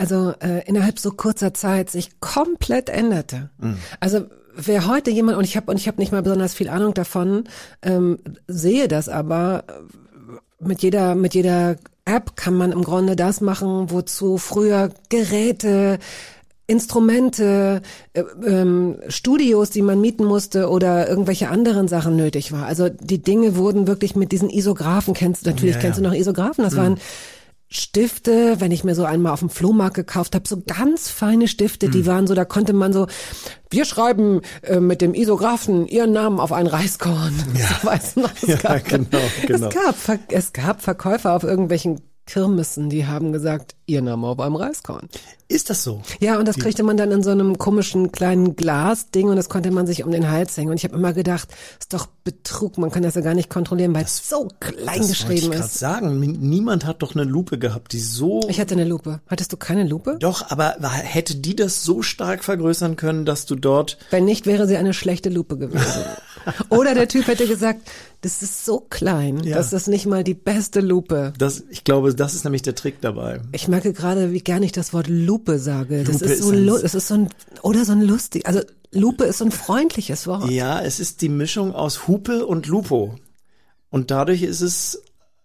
S3: so kurzer Zeit sich komplett änderte. Also wer heute jemand, und ich habe nicht mal besonders viel Ahnung davon, sehe das aber, mit jeder App kann man im Grunde das machen, wozu früher Geräte, Instrumente, Studios, die man mieten musste oder irgendwelche anderen Sachen nötig war. Also die Dinge wurden wirklich mit diesen Isographen, kennst du noch Isographen, das waren Stifte, wenn ich mir so einmal auf dem Flohmarkt gekauft habe, so ganz feine Stifte, die waren so, da konnte man so, wir schreiben mit dem Isographen Ihren Namen auf ein Reiskorn.
S2: Ja.
S3: So, weißt du noch,
S2: Ja, genau.
S3: Es gab Verkäufer auf irgendwelchen Kirmessen, die haben gesagt, Ihr Name auf einem Reiskorn.
S2: Ist das so?
S3: Ja, und das kriegte man dann in so einem komischen kleinen Glasding und das konnte man sich um den Hals hängen. Und ich habe immer gedacht, ist doch Betrug, man kann das ja gar nicht kontrollieren, weil es so klein
S2: Das
S3: geschrieben
S2: wollte ich gerade
S3: ist.
S2: sagen. Niemand hat doch eine Lupe gehabt, die so...
S3: Ich hatte eine Lupe. Hattest du keine Lupe?
S2: Doch, aber hätte die das so stark vergrößern können, dass du dort...
S3: Wenn nicht, wäre sie eine schlechte Lupe gewesen. Oder der Typ hätte gesagt, das ist so klein,
S2: Ja.
S3: das ist nicht mal die beste Lupe.
S2: Ich glaube, das ist nämlich der Trick dabei.
S3: Ich merke gerade, wie gern ich das Wort Lupe sage. Das
S2: Lupe
S3: ist so,
S2: ist
S3: es ist so ein, oder so ein lustig, also Lupe ist so ein freundliches Wort.
S2: Ja, es ist die Mischung aus Hupe und Lupo. Und dadurch ist es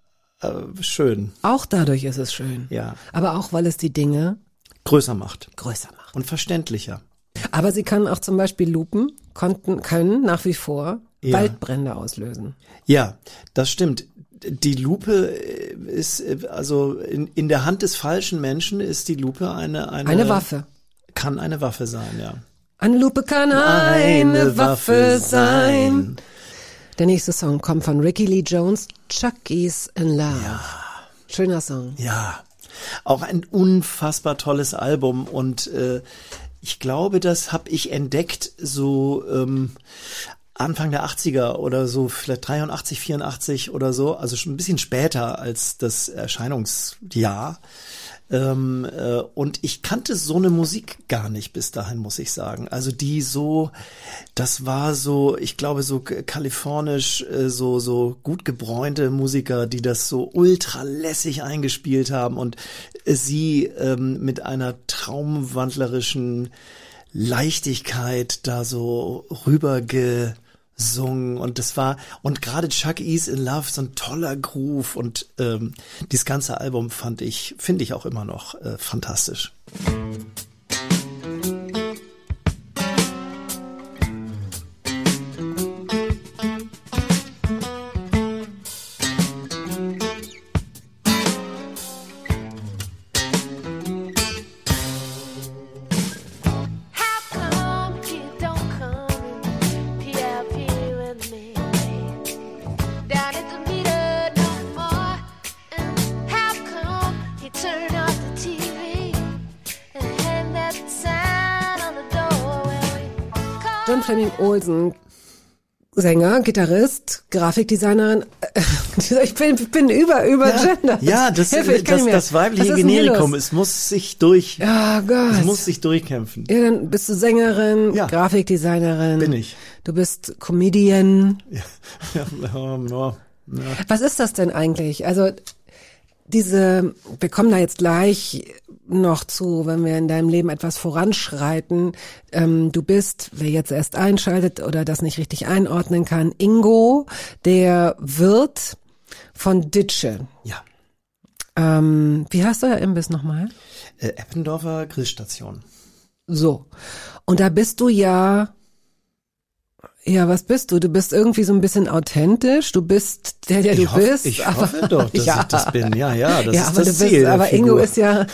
S2: schön.
S3: Auch dadurch ist es schön.
S2: Ja.
S3: Aber auch, weil es die Dinge
S2: Größer macht.
S3: größer macht.
S2: Und verständlicher.
S3: Aber sie kann auch zum Beispiel Lupen, können nach wie vor
S2: Ja.
S3: Waldbrände auslösen.
S2: Ja, das stimmt. Die Lupe ist, also in der Hand des falschen Menschen ist die Lupe eine
S3: Waffe.
S2: Kann eine Waffe sein, ja.
S3: Eine Lupe kann eine Waffe sein. Der nächste Song kommt von Ricky Lee Jones, Chucky's in Love. Ja. Schöner Song.
S2: Ja, auch ein unfassbar tolles Album und ich glaube, das habe ich entdeckt so Anfang der 80er oder so, vielleicht 83, 84 oder so, also schon ein bisschen später als das Erscheinungsjahr. Und ich kannte so eine Musik gar nicht bis dahin, muss ich sagen. Also das war so, ich glaube, so kalifornisch, so gut gebräunte Musiker, die das so ultra lässig eingespielt haben und sie mit einer traumwandlerischen Leichtigkeit da so rübergesungen und und gerade Chuck E's in Love, so ein toller Groove und dieses ganze Album finde ich auch immer noch fantastisch.
S3: John Fleming Olsen, Sänger, Gitarrist, Grafikdesignerin. Ich bin über Gender.
S2: Ja, das weibliche Generikum, es muss sich durchkämpfen.
S3: Ja, dann bist du Sängerin,
S2: Ja.
S3: Grafikdesignerin.
S2: Bin ich.
S3: Du bist Comedian.
S2: Ja.
S3: Was ist das denn eigentlich? Also wir kommen da jetzt gleich noch zu, wenn wir in deinem Leben etwas voranschreiten. Du bist, wer jetzt erst einschaltet oder das nicht richtig einordnen kann, Ingo, der Wirt von Ditsche.
S2: Ja.
S3: Wie heißt euer Imbiss nochmal?
S2: Eppendorfer Grillstation.
S3: So. Und da bist du ja, was bist du? Du bist irgendwie so ein bisschen authentisch. Du bist der du bist.
S2: Ich hoffe doch, dass ich das bin. Ja, das
S3: ja,
S2: ist
S3: aber
S2: das
S3: du
S2: Ziel.
S3: bist,
S2: der
S3: aber
S2: Figur.
S3: Ingo ist ja.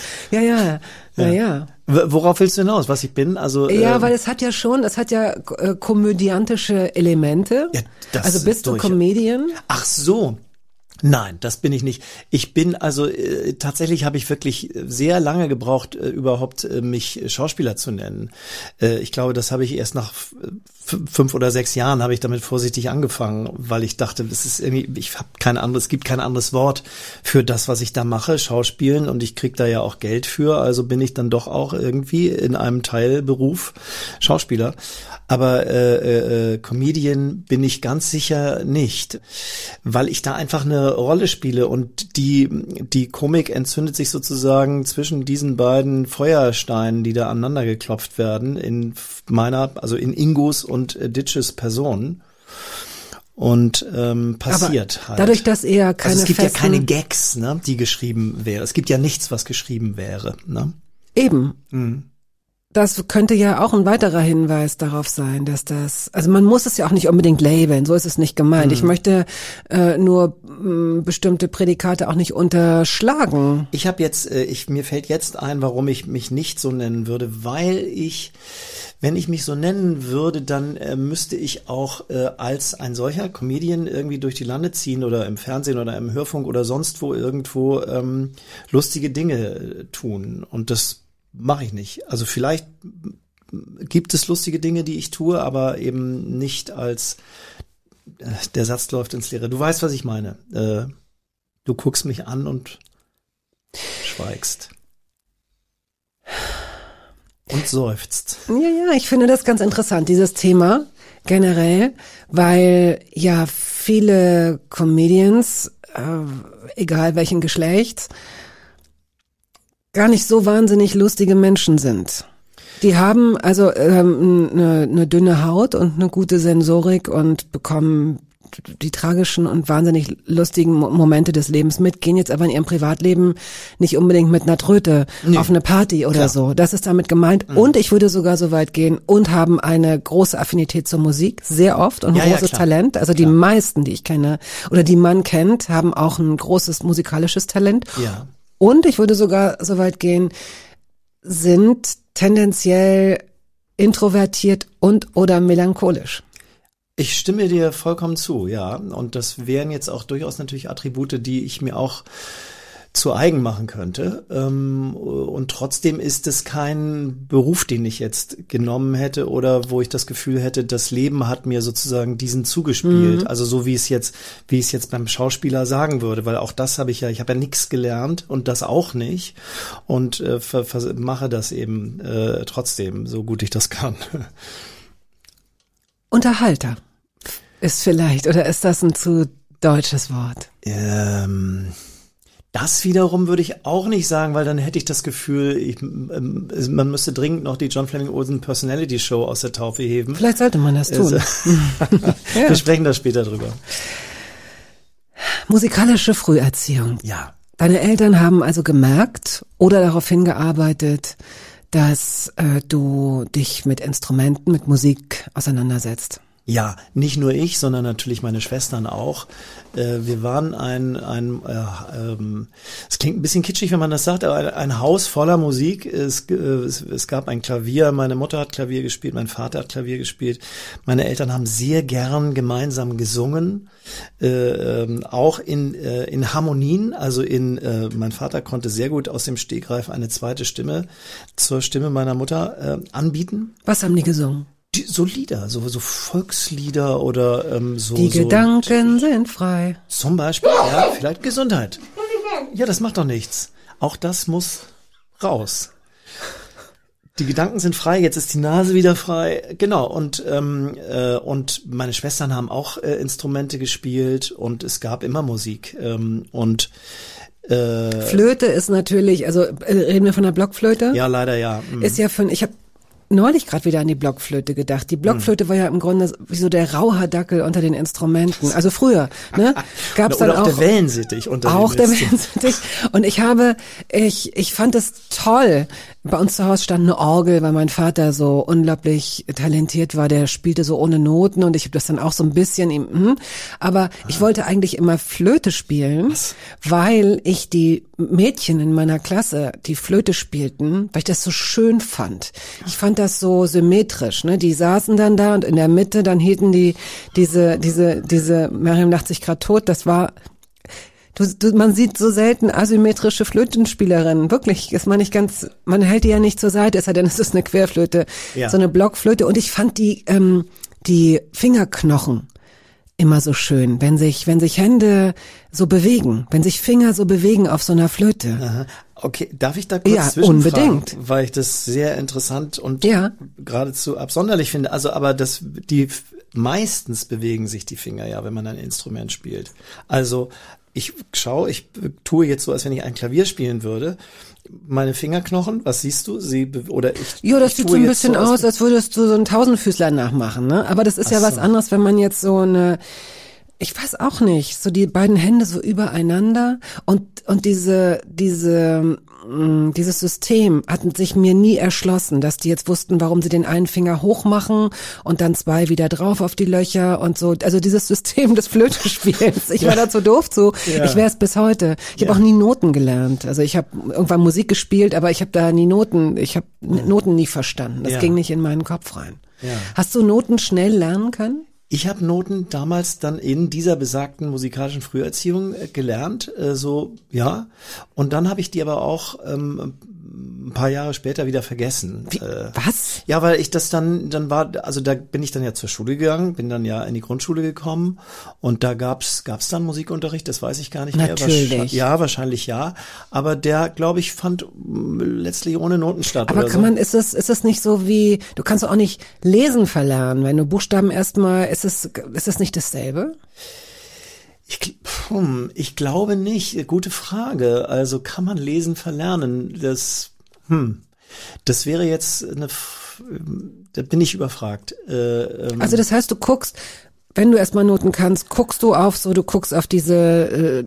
S2: Worauf willst du hinaus? Was ich bin? Also
S3: Weil es hat ja komödiantische Elemente.
S2: Ja, das
S3: also bist du Comedian?
S2: Ach so. Nein, das bin ich nicht. Ich bin tatsächlich habe ich wirklich sehr lange gebraucht, überhaupt mich Schauspieler zu nennen. Ich glaube, das habe ich erst nach 5 oder 6 Jahren habe ich damit vorsichtig angefangen, weil ich dachte, das ist irgendwie, es gibt kein anderes Wort für das, was ich da mache, Schauspielen, und ich krieg da ja auch Geld für, also bin ich dann doch auch irgendwie in einem Teilberuf Schauspieler. Aber Comedian bin ich ganz sicher nicht, weil ich da einfach eine Rolle spiele und die Komik entzündet sich sozusagen zwischen diesen beiden Feuersteinen, die da aneinander geklopft werden, in Ingos und Ditsches Person. Und passiert
S3: aber
S2: halt.
S3: Dadurch, dass eher keine
S2: es gibt ja keine Gags, ne, die geschrieben wäre. Es gibt ja nichts, was geschrieben wäre. Ne?
S3: Eben.
S2: Mhm.
S3: Das könnte ja auch ein weiterer Hinweis darauf sein, dass also man muss es ja auch nicht unbedingt labeln, so ist es nicht gemeint. Ich möchte nur bestimmte Prädikate auch nicht unterschlagen.
S2: Ich habe jetzt, mir fällt jetzt ein, warum ich mich nicht so nennen würde, weil wenn ich mich so nennen würde, dann müsste ich auch als ein solcher Comedian irgendwie durch die Lande ziehen oder im Fernsehen oder im Hörfunk oder sonst wo irgendwo lustige Dinge tun, und das mache ich nicht. Also vielleicht gibt es lustige Dinge, die ich tue, aber eben nicht als der Satz läuft ins Leere. Du weißt, was ich meine. Du guckst mich an und schweigst. Und seufzt.
S3: Ja, ich finde das ganz interessant, dieses Thema generell, weil ja viele Comedians, egal welchen Geschlechts, gar nicht so wahnsinnig lustige Menschen sind. Die haben also eine dünne Haut und eine gute Sensorik und bekommen die tragischen und wahnsinnig lustigen Momente des Lebens mit, gehen jetzt aber in ihrem Privatleben nicht unbedingt mit einer Tröte auf eine Party oder so. Das ist damit gemeint. Und ich würde sogar so weit gehen und haben eine große Affinität zur Musik, sehr oft, und ein großes Talent. Also die meisten, die ich kenne oder die man kennt, haben auch ein großes musikalisches Talent.
S2: Ja.
S3: Und ich würde sogar so weit gehen, sind tendenziell introvertiert und oder melancholisch.
S2: Ich stimme dir vollkommen zu, ja. Und das wären jetzt auch durchaus natürlich Attribute, die ich mir auch zu eigen machen könnte. Und trotzdem ist es kein Beruf, den ich jetzt genommen hätte oder wo ich das Gefühl hätte, das Leben hat mir sozusagen diesen zugespielt. Also so wie ich es jetzt beim Schauspieler sagen würde, weil auch das ich habe ja nichts gelernt und das auch nicht, und mache das eben trotzdem, so gut ich das kann.
S3: Unterhalter ist vielleicht, oder ist das ein zu deutsches Wort?
S2: Das wiederum würde ich auch nicht sagen, weil dann hätte ich das Gefühl, man müsste dringend noch die John Fleming Olsen Personality Show aus der Taufe heben.
S3: Vielleicht sollte man das tun.
S2: Ja. Wir sprechen da später drüber.
S3: Musikalische Früherziehung.
S2: Ja.
S3: Deine Eltern haben also gemerkt oder darauf hingearbeitet, dass du dich mit Instrumenten, mit Musik auseinandersetzt.
S2: Ja, nicht nur ich, sondern natürlich meine Schwestern auch. Wir waren es klingt ein bisschen kitschig, wenn man das sagt, aber ein Haus voller Musik. Es gab ein Klavier, meine Mutter hat Klavier gespielt, mein Vater hat Klavier gespielt. Meine Eltern haben sehr gern gemeinsam gesungen, auch in Harmonien. Also mein Vater konnte sehr gut aus dem Stegreif eine zweite Stimme zur Stimme meiner Mutter anbieten.
S3: Was haben die gesungen?
S2: So Lieder, so Volkslieder oder so.
S3: Die Gedanken sind frei.
S2: Zum Beispiel, ja, vielleicht Gesundheit. Ja, das macht doch nichts. Auch das muss raus. Die Gedanken sind frei, jetzt ist die Nase wieder frei. Genau, und meine Schwestern haben auch Instrumente gespielt und es gab immer Musik.
S3: Flöte ist natürlich, also reden wir von der Blockflöte?
S2: Ja, leider ja.
S3: Ist ja ich habe neulich gerade wieder an die Blockflöte gedacht. Die Blockflöte war ja im Grunde wie so der Rauhardackel unter den Instrumenten. Also früher, ne? Gab's dann auch
S2: der Wellensittich unter
S3: auch der Wellensittich. Und ich fand es toll. Bei uns zu Hause stand eine Orgel, weil mein Vater so unglaublich talentiert war. Der spielte so ohne Noten und ich habe das dann auch so ein bisschen aber ich wollte eigentlich immer Flöte spielen, weil ich die Mädchen in meiner Klasse, die Flöte spielten, weil ich das so schön fand. Ich fand das so symmetrisch, ne? Die saßen dann da und in der Mitte, dann hielten die diese Mariam lacht sich grad tot, das war man sieht so selten asymmetrische Flötenspielerinnen. Wirklich, ist man nicht ganz, man hält die ja nicht zur Seite, es sei denn, es ist eine Querflöte, so eine Blockflöte. Und ich fand die Fingerknochen immer so schön, wenn sich Hände so bewegen, wenn sich Finger so bewegen auf so einer Flöte.
S2: Aha. Okay, darf ich da kurz zwischenfragen?
S3: Unbedingt.
S2: Weil ich das sehr interessant und geradezu absonderlich finde. Also, aber meistens bewegen sich die Finger ja, wenn man ein Instrument spielt. Also, ich tue jetzt so, als wenn ich ein Klavier spielen würde. Meine Fingerknochen, was siehst du? Das sieht
S3: so ein bisschen aus, als würdest du so einen Tausendfüßler nachmachen, ne? Aber das ist ja was anderes, wenn man jetzt so ich weiß auch nicht, so die beiden Hände so übereinander und dieses System hat sich mir nie erschlossen, dass die jetzt wussten, warum sie den einen Finger hoch machen und dann zwei wieder drauf auf die Löcher und so. Also dieses System des Flötespielens. Ich war da zu doof zu. Ja. Ich wäre es bis heute. Ich habe auch nie Noten gelernt. Also ich habe irgendwann Musik gespielt, aber ich habe da nie Noten. Ich habe Noten nie verstanden. Das ging nicht in meinen Kopf rein. Ja. Hast du Noten schnell lernen können?
S2: Ich habe Noten damals dann in dieser besagten musikalischen Früherziehung gelernt, und dann habe ich die aber auch ein paar Jahre später wieder vergessen.
S3: Was?
S2: Ja, weil ich das dann war, also da bin ich dann ja zur Schule gegangen, bin dann ja in die Grundschule gekommen und da gab's dann Musikunterricht, das weiß ich gar nicht mehr.
S3: Natürlich.
S2: Ja, wahrscheinlich ja, aber der, glaube ich, fand letztlich ohne Noten statt.
S3: Aber
S2: oder
S3: ist es nicht so wie, du kannst doch auch nicht lesen verlernen, wenn du Buchstaben erstmal, ist es nicht dasselbe?
S2: Ich glaube nicht. Gute Frage. Also kann man Lesen verlernen? Das wäre jetzt da bin ich überfragt.
S3: Also das heißt, du guckst, wenn du erstmal Noten kannst, guckst du auf diese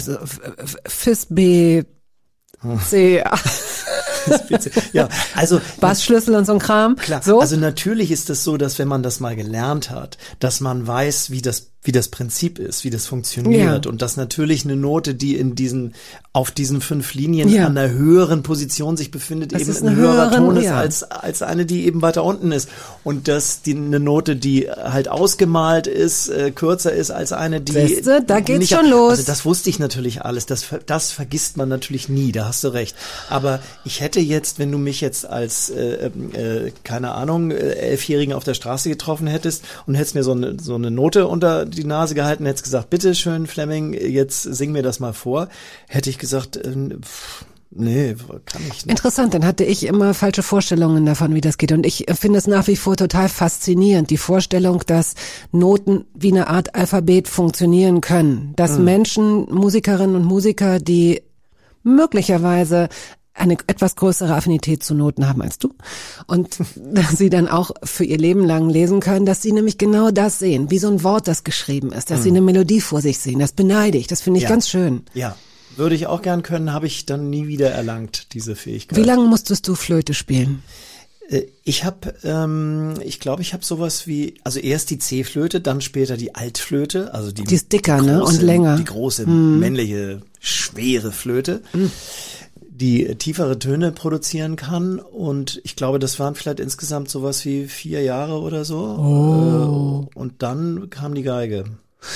S3: FIS-B C.
S2: Ja, also
S3: Bassschlüssel und so ein Kram.
S2: Klar,
S3: so?
S2: Also natürlich ist es so, dass wenn man das mal gelernt hat, dass man weiß, wie das Prinzip ist, wie das funktioniert und dass natürlich eine Note, die auf diesen 5 Linien an einer höheren Position sich befindet, das eben ein höherer Ton ist als eine, die eben weiter unten ist und dass eine Note, die halt ausgemalt ist, kürzer ist als eine, die
S3: Siehste, da geht's schon los.
S2: Also das wusste ich natürlich alles, das vergisst man natürlich nie, da hast du recht. Aber ich hätte jetzt, wenn du mich jetzt als keine Ahnung, 11-Jährigen auf der Straße getroffen hättest und hättest mir so eine Note unter die Nase gehalten, hättest gesagt, bitte schön, Fleming, jetzt sing mir das mal vor, hätte ich gesagt, nee, kann ich nicht.
S3: Interessant, dann hatte ich immer falsche Vorstellungen davon, wie das geht. Und ich finde es nach wie vor total faszinierend, die Vorstellung, dass Noten wie eine Art Alphabet funktionieren können. Dass Menschen, Musikerinnen und Musiker, die möglicherweise eine etwas größere Affinität zu Noten haben als du und dass sie dann auch für ihr Leben lang lesen können, dass sie nämlich genau das sehen, wie so ein Wort, das geschrieben ist, dass sie eine Melodie vor sich sehen. Das beneide ich, das finde ich ganz schön.
S2: Ja, würde ich auch gern können, habe ich dann nie wieder erlangt, diese Fähigkeit.
S3: Wie lange musstest du Flöte spielen?
S2: Ich glaube, ich habe sowas wie, also erst die C-Flöte, dann später die Altflöte, also die
S3: ist dicker,
S2: große,
S3: ne? Und länger.
S2: Die große, männliche, schwere Flöte, die tiefere Töne produzieren kann. Und ich glaube, das waren vielleicht insgesamt sowas wie 4 Jahre oder so. Und dann kam die Geige.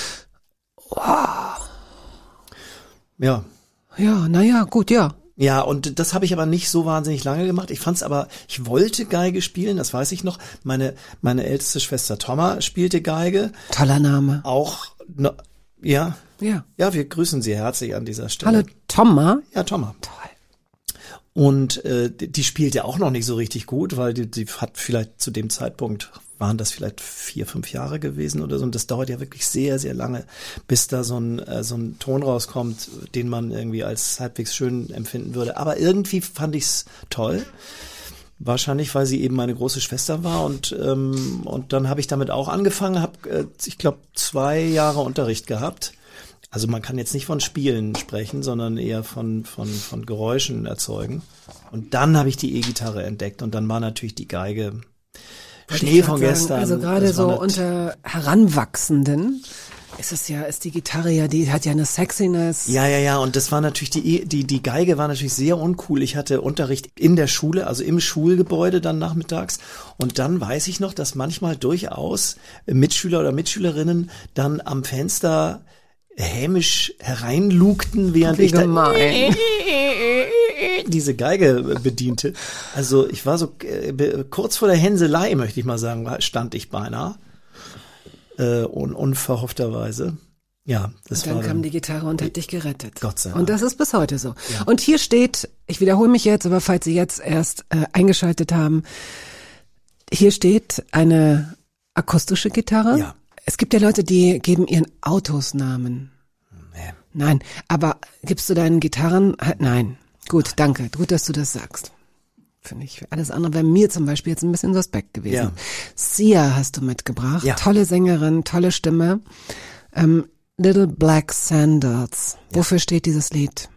S3: Wow.
S2: Ja.
S3: Ja, naja, gut, ja.
S2: Ja, und das habe ich aber nicht so wahnsinnig lange gemacht. Ich wollte Geige spielen, das weiß ich noch. Meine älteste Schwester Tomma spielte Geige.
S3: Toller Name.
S2: Auch, ja.
S3: Ja.
S2: Ja, wir grüßen sie herzlich an dieser Stelle.
S3: Hallo, Tomma.
S2: Ja, Tomma.
S3: Toll.
S2: Und die spielte auch noch nicht so richtig gut, weil die hat vielleicht zu dem Zeitpunkt, waren das vielleicht 4, 5 Jahre gewesen oder so. Und das dauert ja wirklich sehr, sehr lange, bis da so ein Ton rauskommt, den man irgendwie als halbwegs schön empfinden würde. Aber irgendwie fand ich's toll. Wahrscheinlich, weil sie eben meine große Schwester war. Und dann habe ich damit auch angefangen, habe, ich glaube, 2 Jahre Unterricht gehabt. Also man kann jetzt nicht von Spielen sprechen, sondern eher von Geräuschen erzeugen. Und dann habe ich die E-Gitarre entdeckt und dann war natürlich die Geige Schnee von gestern.
S3: Also gerade so unter Heranwachsenden ist die Gitarre ja, die hat ja eine Sexiness.
S2: Ja, und das war natürlich die Geige war natürlich sehr uncool. Ich hatte Unterricht in der Schule, also im Schulgebäude dann nachmittags. Und dann weiß ich noch, dass manchmal durchaus Mitschüler oder Mitschülerinnen dann am Fenster hämisch hereinlugten, während ich da diese Geige bediente. Also ich war so kurz vor der Hänselei, möchte ich mal sagen, stand ich beinahe. Unverhoffterweise. Ja, das war
S3: dann kam die Gitarre und hat dich gerettet.
S2: Gott sei Dank.
S3: Und das ist bis heute so.
S2: Ja.
S3: Und hier steht, ich wiederhole mich jetzt, aber falls Sie jetzt erst eingeschaltet haben, hier steht eine akustische Gitarre.
S2: Ja.
S3: Es gibt ja Leute, die geben ihren Autos Namen.
S2: Nee.
S3: Nein, aber gibst du deinen Gitarren? Nein. Gut, danke. Gut, dass du das sagst. Finde ich. Alles andere wäre mir zum Beispiel jetzt ein bisschen suspekt gewesen.
S2: Ja.
S3: Sia hast du mitgebracht.
S2: Ja.
S3: Tolle Sängerin, tolle Stimme. Little Black Sandals. Wofür steht dieses Lied?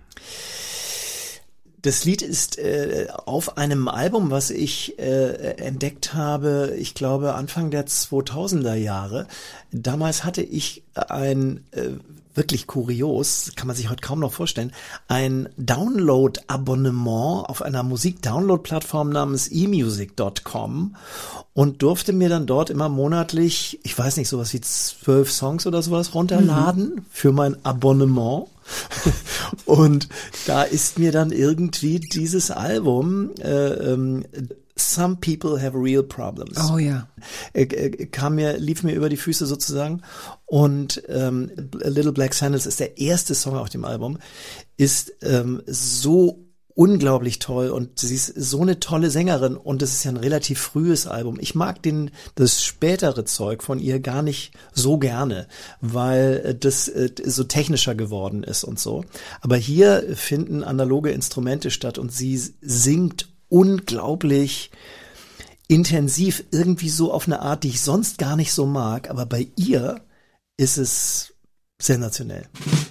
S2: Das Lied ist auf einem Album, was ich entdeckt habe, ich glaube Anfang der 2000er Jahre. Damals hatte ich ein wirklich kurios, kann man sich heute kaum noch vorstellen, ein Download-Abonnement auf einer Musik-Download-Plattform namens emusic.com und durfte mir dann dort immer monatlich, ich weiß nicht, sowas wie 12 Songs oder sowas runterladen für mein Abonnement. Und da ist mir dann irgendwie dieses Album Some People Have Real Problems.
S3: Oh ja.
S2: Lief mir über die Füße sozusagen. Und Little Black Sandals ist der erste Song auf dem Album, ist so unglaublich toll und sie ist so eine tolle Sängerin und es ist ja ein relativ frühes Album. Ich mag das spätere Zeug von ihr gar nicht so gerne, weil das so technischer geworden ist und so. Aber hier finden analoge Instrumente statt und sie singt unglaublich intensiv, irgendwie so auf eine Art, die ich sonst gar nicht so mag, aber bei ihr ist es sensationell.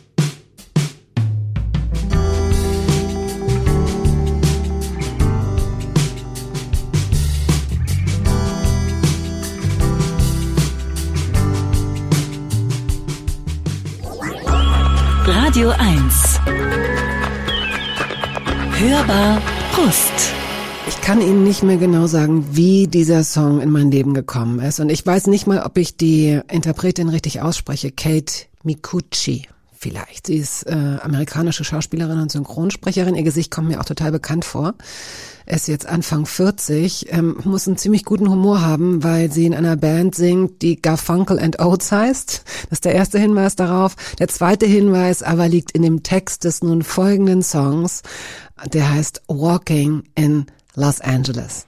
S6: Radio 1. Hörbar Brust.
S3: Ich kann Ihnen nicht mehr genau sagen, wie dieser Song in mein Leben gekommen ist. Und ich weiß nicht mal, ob ich die Interpretin richtig ausspreche. Kate Micucci vielleicht. Sie ist amerikanische Schauspielerin und Synchronsprecherin. Ihr Gesicht kommt mir auch total bekannt vor. Ist jetzt Anfang 40, muss einen ziemlich guten Humor haben, weil sie in einer Band singt, die Garfunkel and Oates heißt. Das ist der erste Hinweis darauf. Der zweite Hinweis aber liegt in dem Text des nun folgenden Songs. Der heißt Walking in Los Angeles.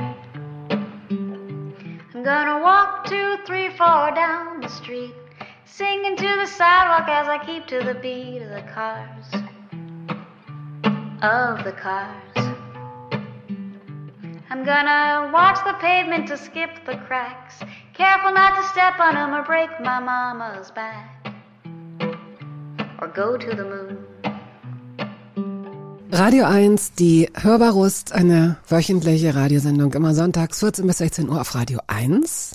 S7: I'm gonna walk 2, 3, 4 down the street, singing to the sidewalk as I keep to the beat of the cars. Of the cars. I'm gonna watch the pavement to skip the cracks. Careful not to step on 'em or break my mama's back. Or go to the moon.
S3: Radio 1, die Hörbarust, eine wöchentliche Radiosendung, immer sonntags 14 bis 16 Uhr auf Radio 1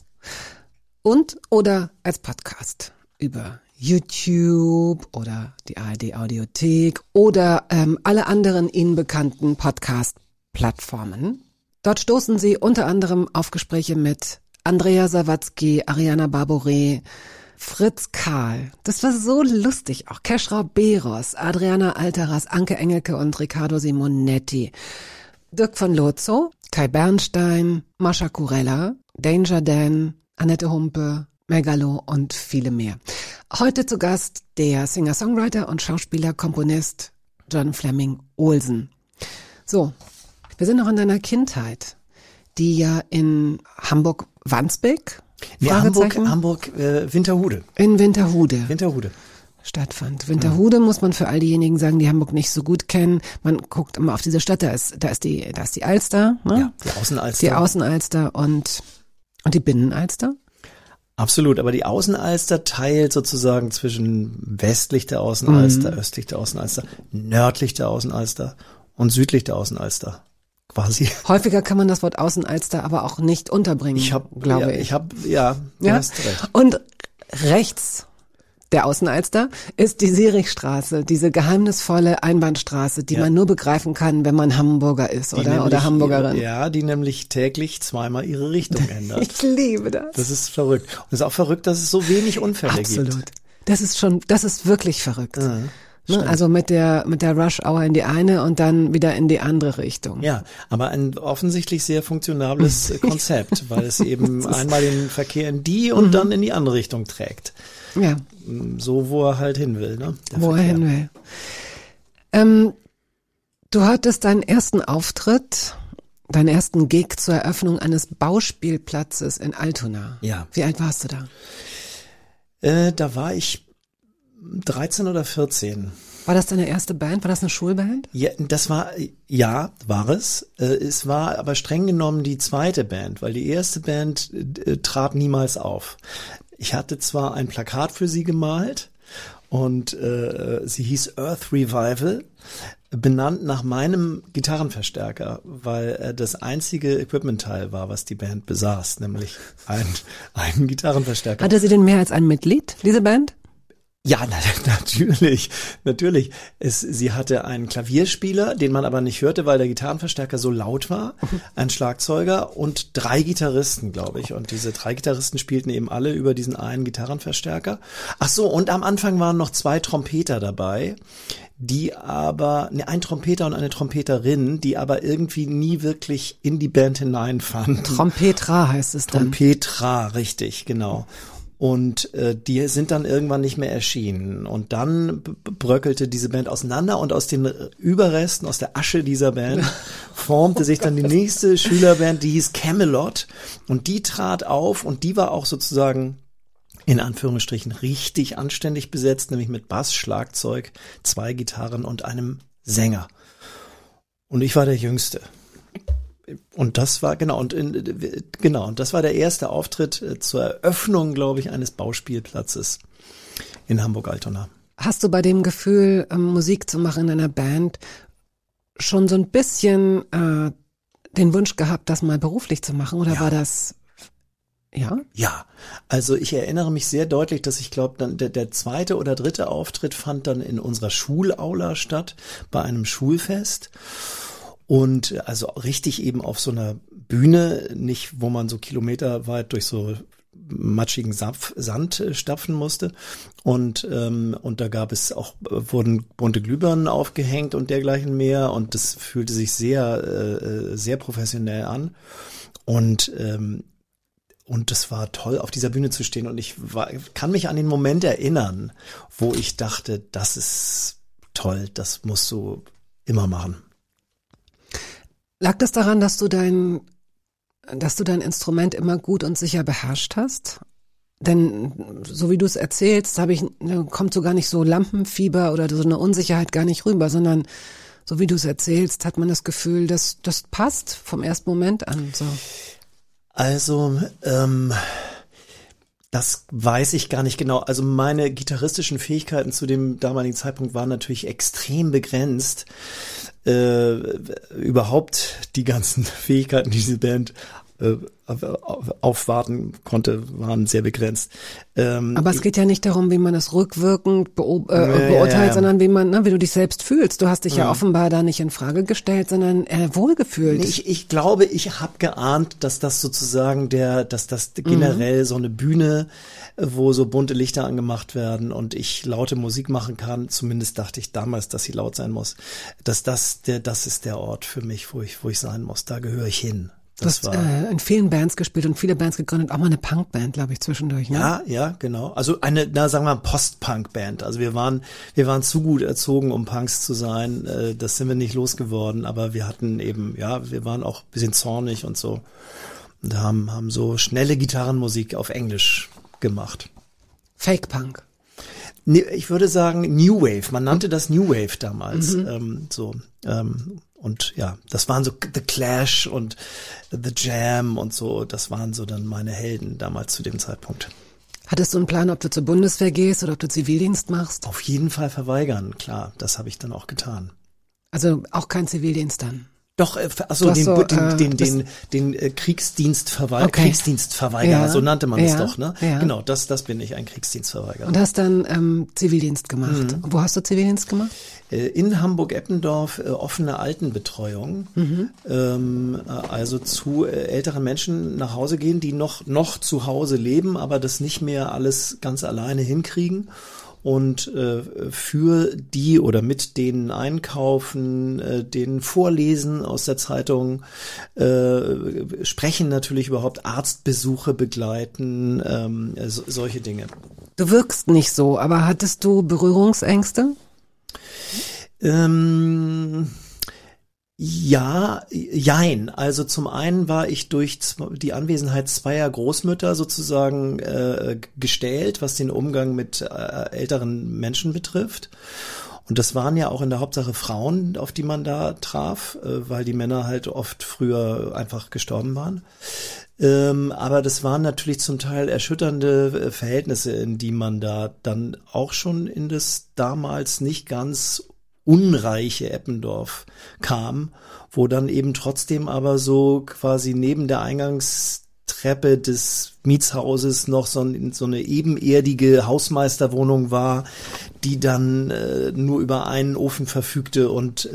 S3: und oder als Podcast über YouTube oder die ARD Audiothek oder alle anderen Ihnen bekannten Podcast-Plattformen. Dort stoßen Sie unter anderem auf Gespräche mit Andrea Sawatzki, Ariana Barboret, Fritz Karl. Das war so lustig auch. Keschrau Beros, Adriana Alteras, Anke Engelke und Riccardo Simonetti. Dirk von Lozo, Kai Bernstein, Mascha Kurella, Danger Dan, Annette Humpe, Megalo und viele mehr. Heute zu Gast der Singer-Songwriter und Schauspieler, Komponist John Fleming Olsen. So, wir sind noch in deiner Kindheit, die ja in Hamburg-Wandsbek
S2: Hamburg, Winterhude.
S3: In Winterhude.
S2: Winterhude.
S3: Stattfand. Winterhude muss man für all diejenigen sagen, die Hamburg nicht so gut kennen. Man guckt immer auf diese Stadt, da ist die Alster, ne?
S2: Ja, die Außenalster.
S3: Die Außenalster und die Binnenalster.
S2: Absolut, aber die Außenalster teilt sozusagen zwischen westlich der Außenalster, östlich der Außenalster, nördlich der Außenalster und südlich der Außenalster. Quasi.
S3: Häufiger kann man das Wort Außenalster aber auch nicht unterbringen, glaube ich.
S2: Du hast recht.
S3: Und rechts der Außenalster ist die Sirichstraße, diese geheimnisvolle Einbahnstraße, die man nur begreifen kann, wenn man Hamburger ist, oder Hamburgerin.
S2: Ja, die nämlich täglich zweimal ihre Richtung ändert.
S3: Ich liebe das.
S2: Das ist verrückt. Und es ist auch verrückt, dass es so wenig Unfälle gibt.
S3: Absolut. Das ist wirklich verrückt. Ne? Also mit der Rush Hour in die eine und dann wieder in die andere Richtung.
S2: Ja, aber ein offensichtlich sehr funktionables Konzept, weil es eben einmal den Verkehr in die und dann in die andere Richtung trägt.
S3: Ja.
S2: So, wo er halt hin will, ne?
S3: Wo er hin will. Du hattest deinen ersten Auftritt, deinen ersten Gig zur Eröffnung eines Bauspielplatzes in Altona.
S2: Ja.
S3: Wie alt warst du da?
S2: Da war ich 13 oder 14.
S3: War das deine erste Band? War das eine Schulband?
S2: Ja, war es. Es war aber streng genommen die zweite Band, weil die erste Band trat niemals auf. Ich hatte zwar ein Plakat für sie gemalt und sie hieß Earth Revival, benannt nach meinem Gitarrenverstärker, weil das einzige Equipmentteil war, was die Band besaß, nämlich einen Gitarrenverstärker.
S3: Hatte sie denn mehr als ein Mitglied, diese Band?
S2: Ja, natürlich. Sie hatte einen Klavierspieler, den man aber nicht hörte, weil der Gitarrenverstärker so laut war, ein Schlagzeuger und 3 Gitarristen, glaube ich. Und diese 3 Gitarristen spielten eben alle über diesen einen Gitarrenverstärker. Ach so, und am Anfang waren noch 2 Trompeter dabei, die aber, ein Trompeter und eine Trompeterin, die aber irgendwie nie wirklich in die Band hineinfanden.
S3: Trompetra heißt es dann.
S2: Trompetra, richtig, genau. Und die sind dann irgendwann nicht mehr erschienen. Und dann bröckelte diese Band auseinander und aus den Überresten, aus der Asche dieser Band, formte sich dann die nächste Schülerband, die hieß Camelot. Und die trat auf und die war auch sozusagen in Anführungsstrichen richtig anständig besetzt, nämlich mit Bass, Schlagzeug, 2 Gitarren und einem Sänger. Und ich war der Jüngste. Und das war und das war der erste Auftritt zur Eröffnung, glaube ich, eines Bauspielplatzes in Hamburg-Altona.
S3: Hast du bei dem Gefühl, Musik zu machen in einer Band schon so ein bisschen den Wunsch gehabt, das mal beruflich zu machen, oder war das ja?
S2: Ja, also ich erinnere mich sehr deutlich, dass ich glaube, dann der zweite oder dritte Auftritt fand dann in unserer Schulaula statt, bei einem Schulfest. Und also richtig eben auf so einer Bühne, nicht wo man so kilometerweit durch so matschigen Sand stapfen musste. Und da gab es auch, wurden bunte Glühbirnen aufgehängt und dergleichen mehr. Und das fühlte sich sehr, sehr professionell an. Und das war toll, auf dieser Bühne zu stehen. Und ich kann mich an den Moment erinnern, wo ich dachte, das ist toll, das musst du immer machen.
S3: Lag das daran, dass du dein Instrument immer gut und sicher beherrscht hast? Denn so wie du es erzählst, kommt so gar nicht so Lampenfieber oder so eine Unsicherheit gar nicht rüber, sondern so wie du es erzählst, hat man das Gefühl, dass das passt vom ersten Moment an. So.
S2: Also, das weiß ich gar nicht genau. Also meine gitarristischen Fähigkeiten zu dem damaligen Zeitpunkt waren natürlich extrem begrenzt. Überhaupt die ganzen Fähigkeiten, die diese Band aufwarten konnte, waren sehr begrenzt.
S3: Aber es geht ja nicht darum, wie man das rückwirkend beurteilt, sondern wie du dich selbst fühlst. Du hast dich ja offenbar da nicht in Frage gestellt, sondern wohlgefühlt.
S2: Ich glaube, ich habe geahnt, dass das sozusagen dass das generell so eine Bühne, wo so bunte Lichter angemacht werden und ich laute Musik machen kann, zumindest dachte ich damals, dass sie laut sein muss, das ist der Ort für mich, wo ich sein muss. Da gehöre ich hin.
S3: Du hast in vielen Bands gespielt und viele Bands gegründet, auch mal eine Punkband, glaube ich, zwischendurch. Ne?
S2: Ja, genau. Also sagen wir mal Post-Punk-Band. Also wir waren zu gut erzogen, um Punks zu sein. Das sind wir nicht losgeworden, aber wir hatten eben, wir waren auch ein bisschen zornig und so. Und haben so schnelle Gitarrenmusik auf Englisch gemacht.
S3: Fake Punk.
S2: Ich würde sagen New Wave. Man nannte das New Wave damals. Und ja, das waren so The Clash und The Jam und so. Das waren so dann meine Helden damals zu dem Zeitpunkt.
S3: Hattest du einen Plan, ob du zur Bundeswehr gehst oder ob du Zivildienst machst?
S2: Auf jeden Fall verweigern, klar. Das habe ich dann auch getan.
S3: Also auch kein Zivildienst dann?
S2: Doch, den Kriegsdienstverweigerer,
S3: okay.
S2: Kriegsdienstverweigerer, so nannte man es doch, ne?
S3: Ja.
S2: Genau, das bin ich, ein Kriegsdienstverweigerer.
S3: Und hast dann Zivildienst gemacht. Wo hast du Zivildienst gemacht?
S2: In Hamburg-Eppendorf offene Altenbetreuung, also zu älteren Menschen nach Hause gehen, die noch zu Hause leben, aber das nicht mehr alles ganz alleine hinkriegen. Und für die oder mit denen einkaufen, denen vorlesen aus der Zeitung, sprechen natürlich überhaupt, Arztbesuche begleiten, solche Dinge.
S3: Du wirkst nicht so, aber hattest du Berührungsängste?
S2: Ja, jein. Also zum einen war ich durch die Anwesenheit zweier Großmütter sozusagen gestählt, was den Umgang mit älteren Menschen betrifft. Und das waren ja auch in der Hauptsache Frauen, auf die man da traf, weil die Männer halt oft früher einfach gestorben waren. Aber das waren natürlich zum Teil erschütternde Verhältnisse, in die man da dann auch schon in das damals nicht ganz unreiche Eppendorf kam, wo dann eben trotzdem aber so quasi neben der Eingangstreppe des Mietshauses noch so eine ebenerdige Hausmeisterwohnung war, die dann nur über einen Ofen verfügte und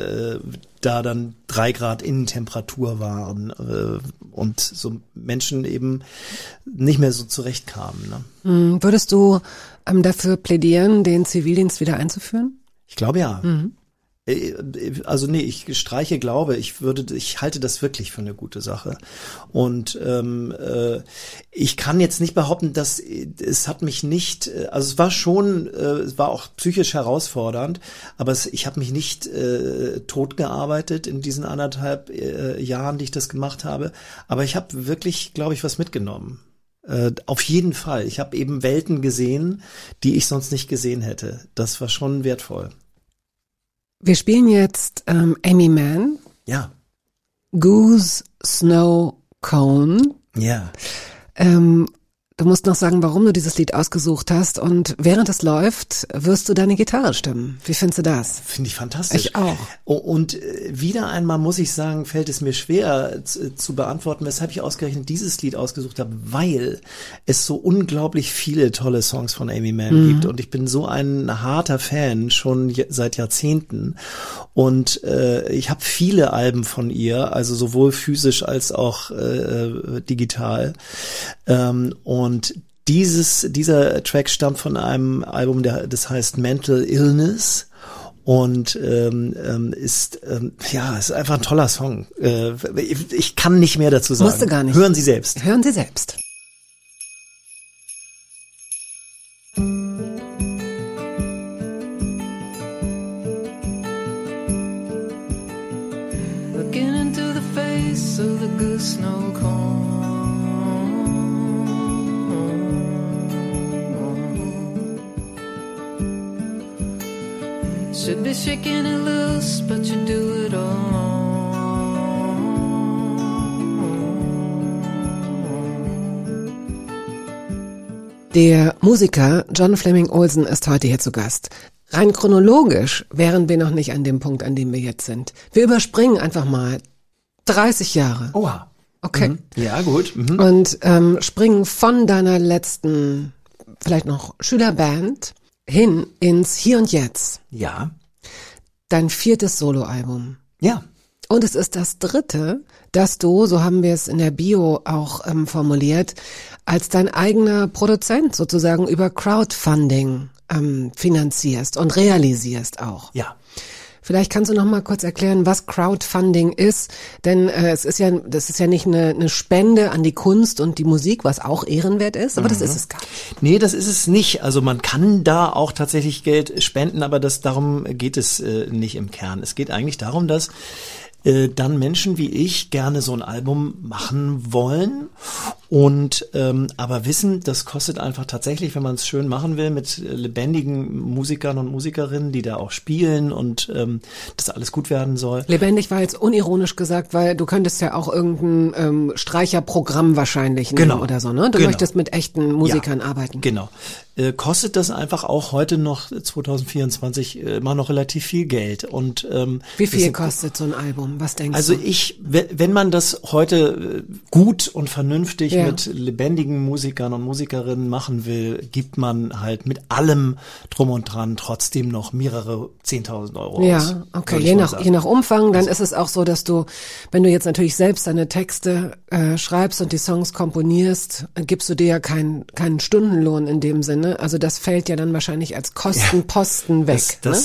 S2: da dann 3 Grad Innentemperatur waren und so Menschen eben nicht mehr so zurechtkamen. Ne?
S3: Würdest du dafür plädieren, den Zivildienst wieder einzuführen?
S2: Ich glaube ja. Also nee, ich streiche Glaube. Ich halte das wirklich für eine gute Sache. Und ich kann jetzt nicht behaupten, dass es hat mich nicht, also es war auch psychisch herausfordernd, aber ich habe mich nicht tot gearbeitet in diesen 1,5 Jahren, die ich das gemacht habe. Aber ich habe wirklich, glaube ich, was mitgenommen. Auf jeden Fall. Ich habe eben Welten gesehen, die ich sonst nicht gesehen hätte. Das war schon wertvoll.
S3: Wir spielen jetzt Amy Mann.
S2: Ja.
S3: Goose Snow Cone.
S2: Ja.
S3: Du musst noch sagen, warum du dieses Lied ausgesucht hast. Und während es läuft, wirst du deine Gitarre stimmen. Wie findest du das?
S2: Finde ich fantastisch.
S3: Ich auch.
S2: Und wieder einmal muss ich sagen, fällt es mir schwer zu beantworten, weshalb ich ausgerechnet dieses Lied ausgesucht habe, weil es so unglaublich viele tolle Songs von Amy Mann gibt. Und ich bin so ein harter Fan, schon seit Jahrzehnten. Und ich habe viele Alben von ihr, also sowohl physisch als auch digital. Und dieser Track stammt von einem Album, das heißt Mental Illness und ist einfach ein toller Song. Ich kann nicht mehr dazu sagen.
S3: Musste gar nicht.
S2: Hören Sie selbst.
S3: Hören Sie selbst.
S8: Looking into the face of the goose snow cone. Should be shaking it loose, but you do it alone.
S3: Der Musiker John Fleming Olsen ist heute hier zu Gast. Rein chronologisch wären wir noch nicht an dem Punkt, an dem wir jetzt sind. Wir überspringen einfach mal 30 Jahre.
S2: Oha.
S3: Okay.
S2: Mhm. Ja, gut. Mhm.
S3: Und springen von deiner letzten, vielleicht noch Schülerband hin ins Hier und Jetzt.
S2: Ja.
S3: Dein 4. Soloalbum.
S2: Ja.
S3: Und es ist das 3., das du, so haben wir es in der Bio auch formuliert, als dein eigener Produzent sozusagen über Crowdfunding finanzierst und realisierst auch.
S2: Ja.
S3: Vielleicht kannst du noch mal kurz erklären, was Crowdfunding ist, denn das ist ja nicht eine Spende an die Kunst und die Musik, was auch ehrenwert ist, aber das ist es gar nicht.
S2: Nee, das ist es nicht. Also man kann da auch tatsächlich Geld spenden, aber darum geht es nicht im Kern. Es geht eigentlich darum, dass dann Menschen wie ich gerne so ein Album machen wollen und aber wissen, das kostet einfach tatsächlich, wenn man es schön machen will, mit lebendigen Musikern und Musikerinnen, die da auch spielen und das alles gut werden soll.
S3: Lebendig war jetzt unironisch gesagt, weil du könntest ja auch irgendein Streicherprogramm wahrscheinlich nehmen oder so, ne? Du möchtest mit echten Musikern arbeiten.
S2: Genau. Kostet das einfach auch heute noch 2024 immer noch relativ viel Geld und
S3: wie viel kostet so ein Album? Was denkst
S2: also
S3: du?
S2: Wenn man das heute gut und vernünftig mit lebendigen Musikern und Musikerinnen machen will, gibt man halt mit allem drum und dran trotzdem noch mehrere 10.000 Euro aus.
S3: Ja, okay, je nach Umfang, dann ist es auch so, dass du, wenn du jetzt natürlich selbst deine Texte schreibst und die Songs komponierst, gibst du dir ja keinen Stundenlohn in dem Sinne. Also das fällt ja dann wahrscheinlich als Kostenposten weg.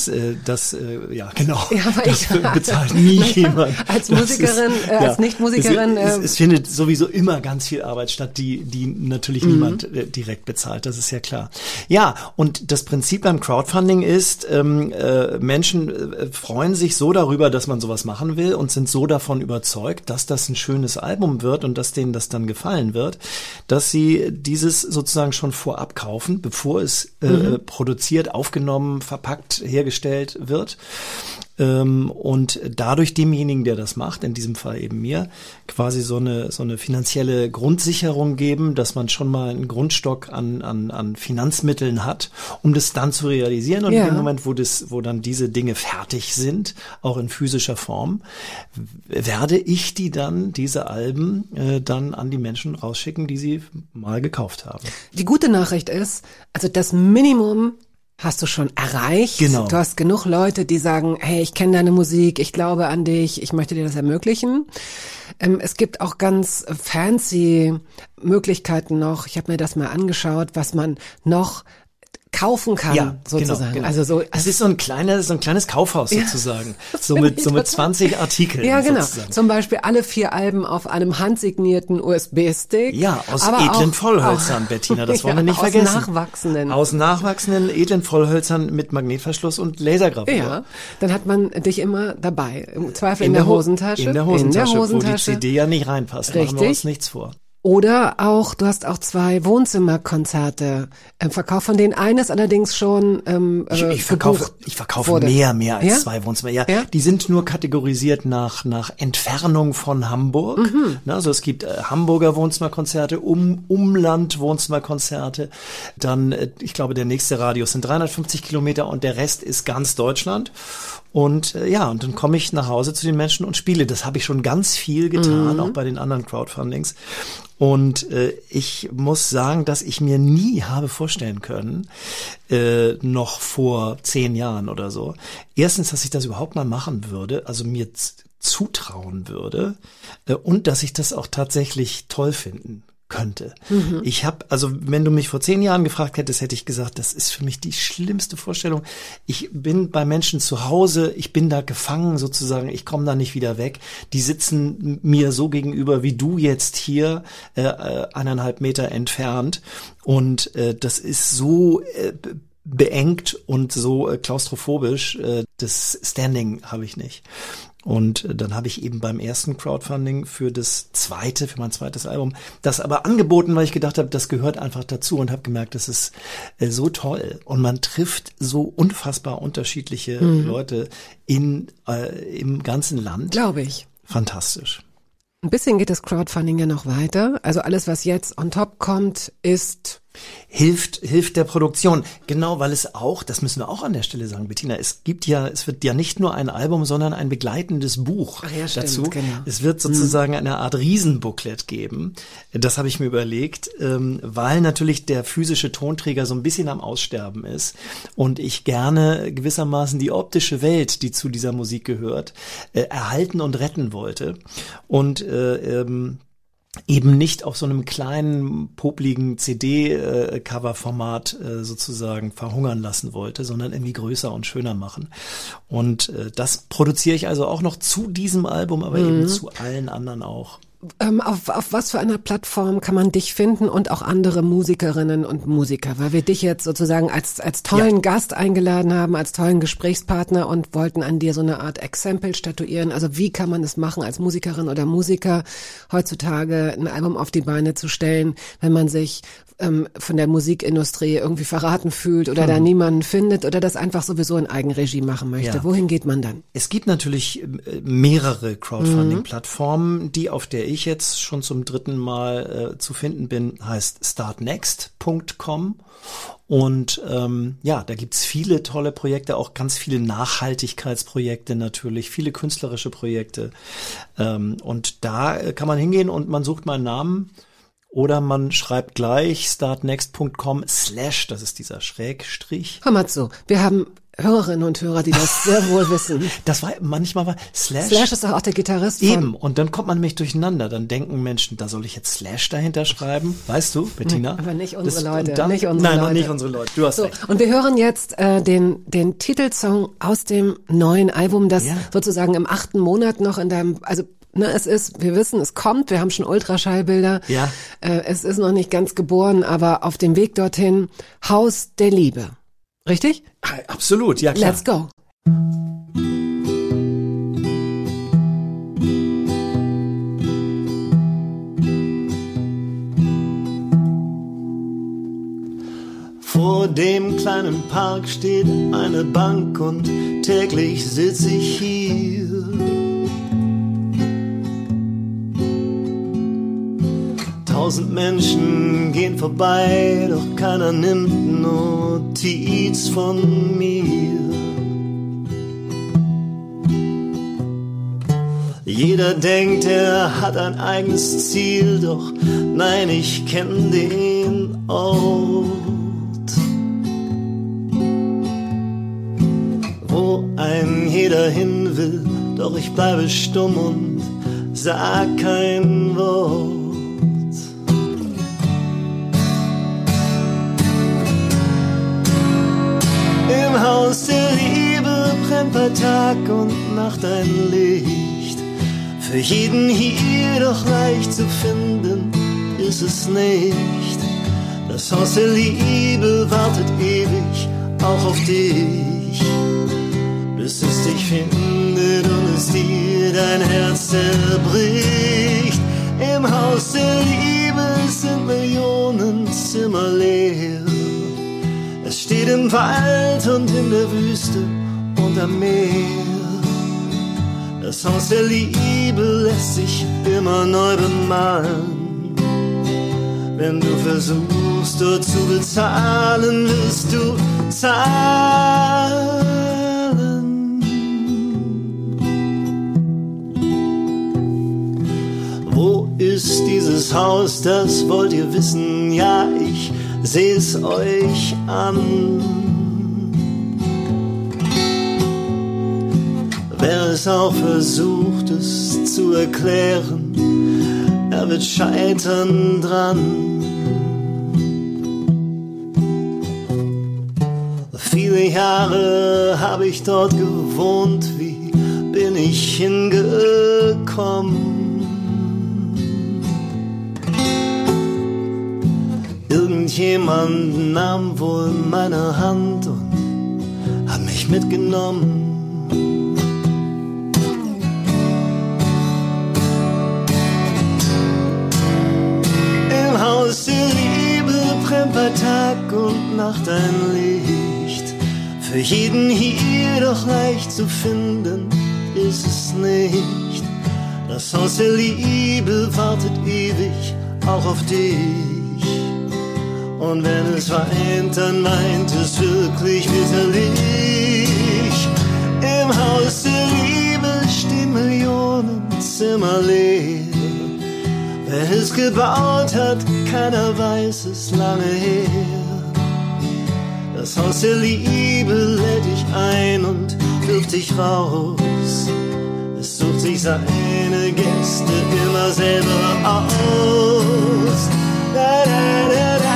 S2: Ja, genau.
S3: Ja, aber
S2: das bezahlt nie jemand.
S3: Als Musikerin, als Nicht-Musikerin.
S2: Es findet sowieso immer ganz viel Arbeit statt, die natürlich niemand direkt bezahlt. Das ist ja klar. Ja, und das Prinzip beim Crowdfunding ist, Menschen freuen sich so darüber, dass man sowas machen will und sind so davon überzeugt, dass das ein schönes Album wird und dass denen das dann gefallen wird, dass sie dieses sozusagen schon vorab kaufen, bevor es produziert, aufgenommen, verpackt, hergestellt wird. Und dadurch demjenigen, der das macht, in diesem Fall eben mir, quasi so eine finanzielle Grundsicherung geben, dass man schon mal einen Grundstock an Finanzmitteln hat, um das dann zu realisieren. Und in dem Moment, wo dann diese Dinge fertig sind, auch in physischer Form, werde ich diese Alben dann an die Menschen rausschicken, die sie mal gekauft haben.
S3: Die gute Nachricht ist, also das Minimum hast du schon erreicht.
S2: Genau.
S3: Du hast genug Leute, die sagen, hey, ich kenne deine Musik, ich glaube an dich, ich möchte dir das ermöglichen. Es gibt auch ganz fancy Möglichkeiten noch. Ich habe mir das mal angeschaut, was man noch kaufen kann, sozusagen.
S2: Genau.
S3: Also
S2: es ist so ein kleines Kaufhaus sozusagen. So mit 20 Artikeln.
S3: Ja, genau.
S2: Sozusagen.
S3: Zum Beispiel alle 4 Alben auf einem handsignierten USB-Stick.
S2: Ja, aus edlen Vollhölzern, Bettina, das wollen wir nicht vergessen. Aus nachwachsenden edlen Vollhölzern mit Magnetverschluss und Lasergravur.
S3: Ja, dann hat man dich immer dabei. Im Zweifel in der Hosentasche.
S2: In der Hosentasche, wo die CD ja nicht reinpasst.
S3: Richtig.
S2: Machen wir uns nichts vor.
S3: Oder auch, du hast auch 2 Wohnzimmerkonzerte verkauft, von denen eines allerdings schon
S2: ich verkaufe mehr als 2 Wohnzimmer. Ja, die sind nur kategorisiert nach Entfernung von Hamburg. Also es gibt Hamburger Wohnzimmerkonzerte, Umland Wohnzimmerkonzerte. Dann, ich glaube, der nächste Radius sind 350 Kilometer und der Rest ist ganz Deutschland. Und und dann komme ich nach Hause zu den Menschen und spiele. Das habe ich schon ganz viel getan, auch bei den anderen Crowdfundings. Und ich muss sagen, dass ich mir nie habe vorstellen können, noch vor 10 Jahren oder so, erstens, dass ich das überhaupt mal machen würde, also mir zutrauen würde und dass ich das auch tatsächlich toll finden könnte. Ich habe, also wenn du mich vor 10 Jahren gefragt hättest, hätte ich gesagt, das ist für mich die schlimmste Vorstellung. Ich bin bei Menschen zu Hause, ich bin da gefangen sozusagen, ich komme da nicht wieder weg. Die sitzen mir so gegenüber wie du jetzt hier, 1,5 Meter entfernt und das ist so beengt und so klaustrophobisch, das Standing habe ich nicht. Und dann habe ich eben beim ersten Crowdfunding für mein zweites Album, das aber angeboten, weil ich gedacht habe, das gehört einfach dazu und habe gemerkt, das ist so toll. Und man trifft so unfassbar unterschiedliche Leute im ganzen Land.
S3: Glaube ich.
S2: Fantastisch.
S3: Ein bisschen geht das Crowdfunding ja noch weiter. Also alles, was jetzt on top kommt, hilft der Produktion. Genau, weil es auch, das müssen wir auch an der Stelle sagen, Bettina, es wird ja nicht nur ein Album, sondern ein begleitendes Buch dazu. Genau.
S2: Es wird sozusagen eine Art Riesenbooklet geben. Das habe ich mir überlegt, weil natürlich der physische Tonträger so ein bisschen am Aussterben ist und ich gerne gewissermaßen die optische Welt, die zu dieser Musik gehört, erhalten und retten wollte. Und eben nicht auf so einem kleinen, popligen CD-Cover-Format sozusagen verhungern lassen wollte, sondern irgendwie größer und schöner machen. Und das produziere ich also auch noch zu diesem Album, aber eben zu allen anderen auch.
S3: Auf was für einer Plattform kann man dich finden und auch andere Musikerinnen und Musiker? Weil wir dich jetzt sozusagen als tollen Gast eingeladen haben, als tollen Gesprächspartner und wollten an dir so eine Art Exempel statuieren. Also wie kann man es machen, als Musikerin oder Musiker heutzutage ein Album auf die Beine zu stellen, wenn man sich von der Musikindustrie irgendwie verraten fühlt oder da niemanden findet oder das einfach sowieso in Eigenregie machen möchte? Ja. Wohin geht man dann?
S2: Es gibt natürlich mehrere Crowdfunding-Plattformen. Die, auf der ich jetzt schon zum 3. Mal zu finden bin, heißt startnext.com. Und da gibt's viele tolle Projekte, auch ganz viele Nachhaltigkeitsprojekte natürlich, viele künstlerische Projekte. Und da kann man hingehen und man sucht meinen Namen. Oder man schreibt gleich startnext.com/ das ist dieser Schrägstrich.
S3: Hör mal zu, wir haben Hörerinnen und Hörer, die das sehr wohl wissen.
S2: Manchmal war Slash.
S3: Slash ist doch auch der Gitarrist von.
S2: Eben, und dann kommt man nämlich durcheinander. Dann denken Menschen, da soll ich jetzt Slash dahinter schreiben. Weißt du, Bettina?
S3: Aber nicht unsere Leute.
S2: Nein, nicht unsere Leute. Du hast recht.
S3: Und wir hören jetzt den Titelsong aus dem neuen Album, das sozusagen im 8. Monat noch in deinem, wir wissen, es kommt, wir haben schon Ultraschallbilder.
S2: Ja.
S3: Es ist noch nicht ganz geboren, aber auf dem Weg dorthin, Haus der Liebe. Richtig?
S2: Absolut, ja klar.
S3: Let's go.
S2: Vor dem kleinen Park steht eine Bank und täglich sitze ich hier. Tausend Menschen gehen vorbei, doch keiner nimmt Notiz von mir. Jeder denkt, er hat ein eigenes Ziel, doch nein, ich kenn den Ort, wo ein jeder hin will, doch ich bleibe stumm und sag kein Wort. Im Haus der Liebe brennt bei Tag und Nacht ein Licht. Für jeden hier doch leicht zu finden ist es nicht. Das Haus der Liebe wartet ewig auch auf dich, bis es dich findet und es dir dein Herz zerbricht. Im Haus der Liebe sind Millionen Zimmer leer. Es steht im Wald und in der Wüste und am Meer. Das Haus der Liebe lässt sich immer neu bemalen. Wenn du versuchst, dort zu bezahlen, wirst du zahlen. Wo ist dieses Haus, das wollt ihr wissen? Ja, ich seh's euch an. Wer es auch versucht, es zu erklären, er wird scheitern dran. Viele Jahre habe ich dort gewohnt, wie bin ich hingekommen? Irgendjemand nahm wohl meine Hand und hat mich mitgenommen. bei Tag und Nacht ein Licht. Für jeden hier doch leicht zu finden ist es nicht. Das Haus der Liebe wartet ewig auch auf dich. Und wenn es weint, dann meint es wirklich bitterlich. Im Haus der Liebe stehen Millionen Zimmer leer. Wer es gebaut hat, keiner weiß es lange her. Das Haus der Liebe lädt dich ein und wirft dich raus. Es sucht sich seine Gäste immer selber aus. Da, da, da, da.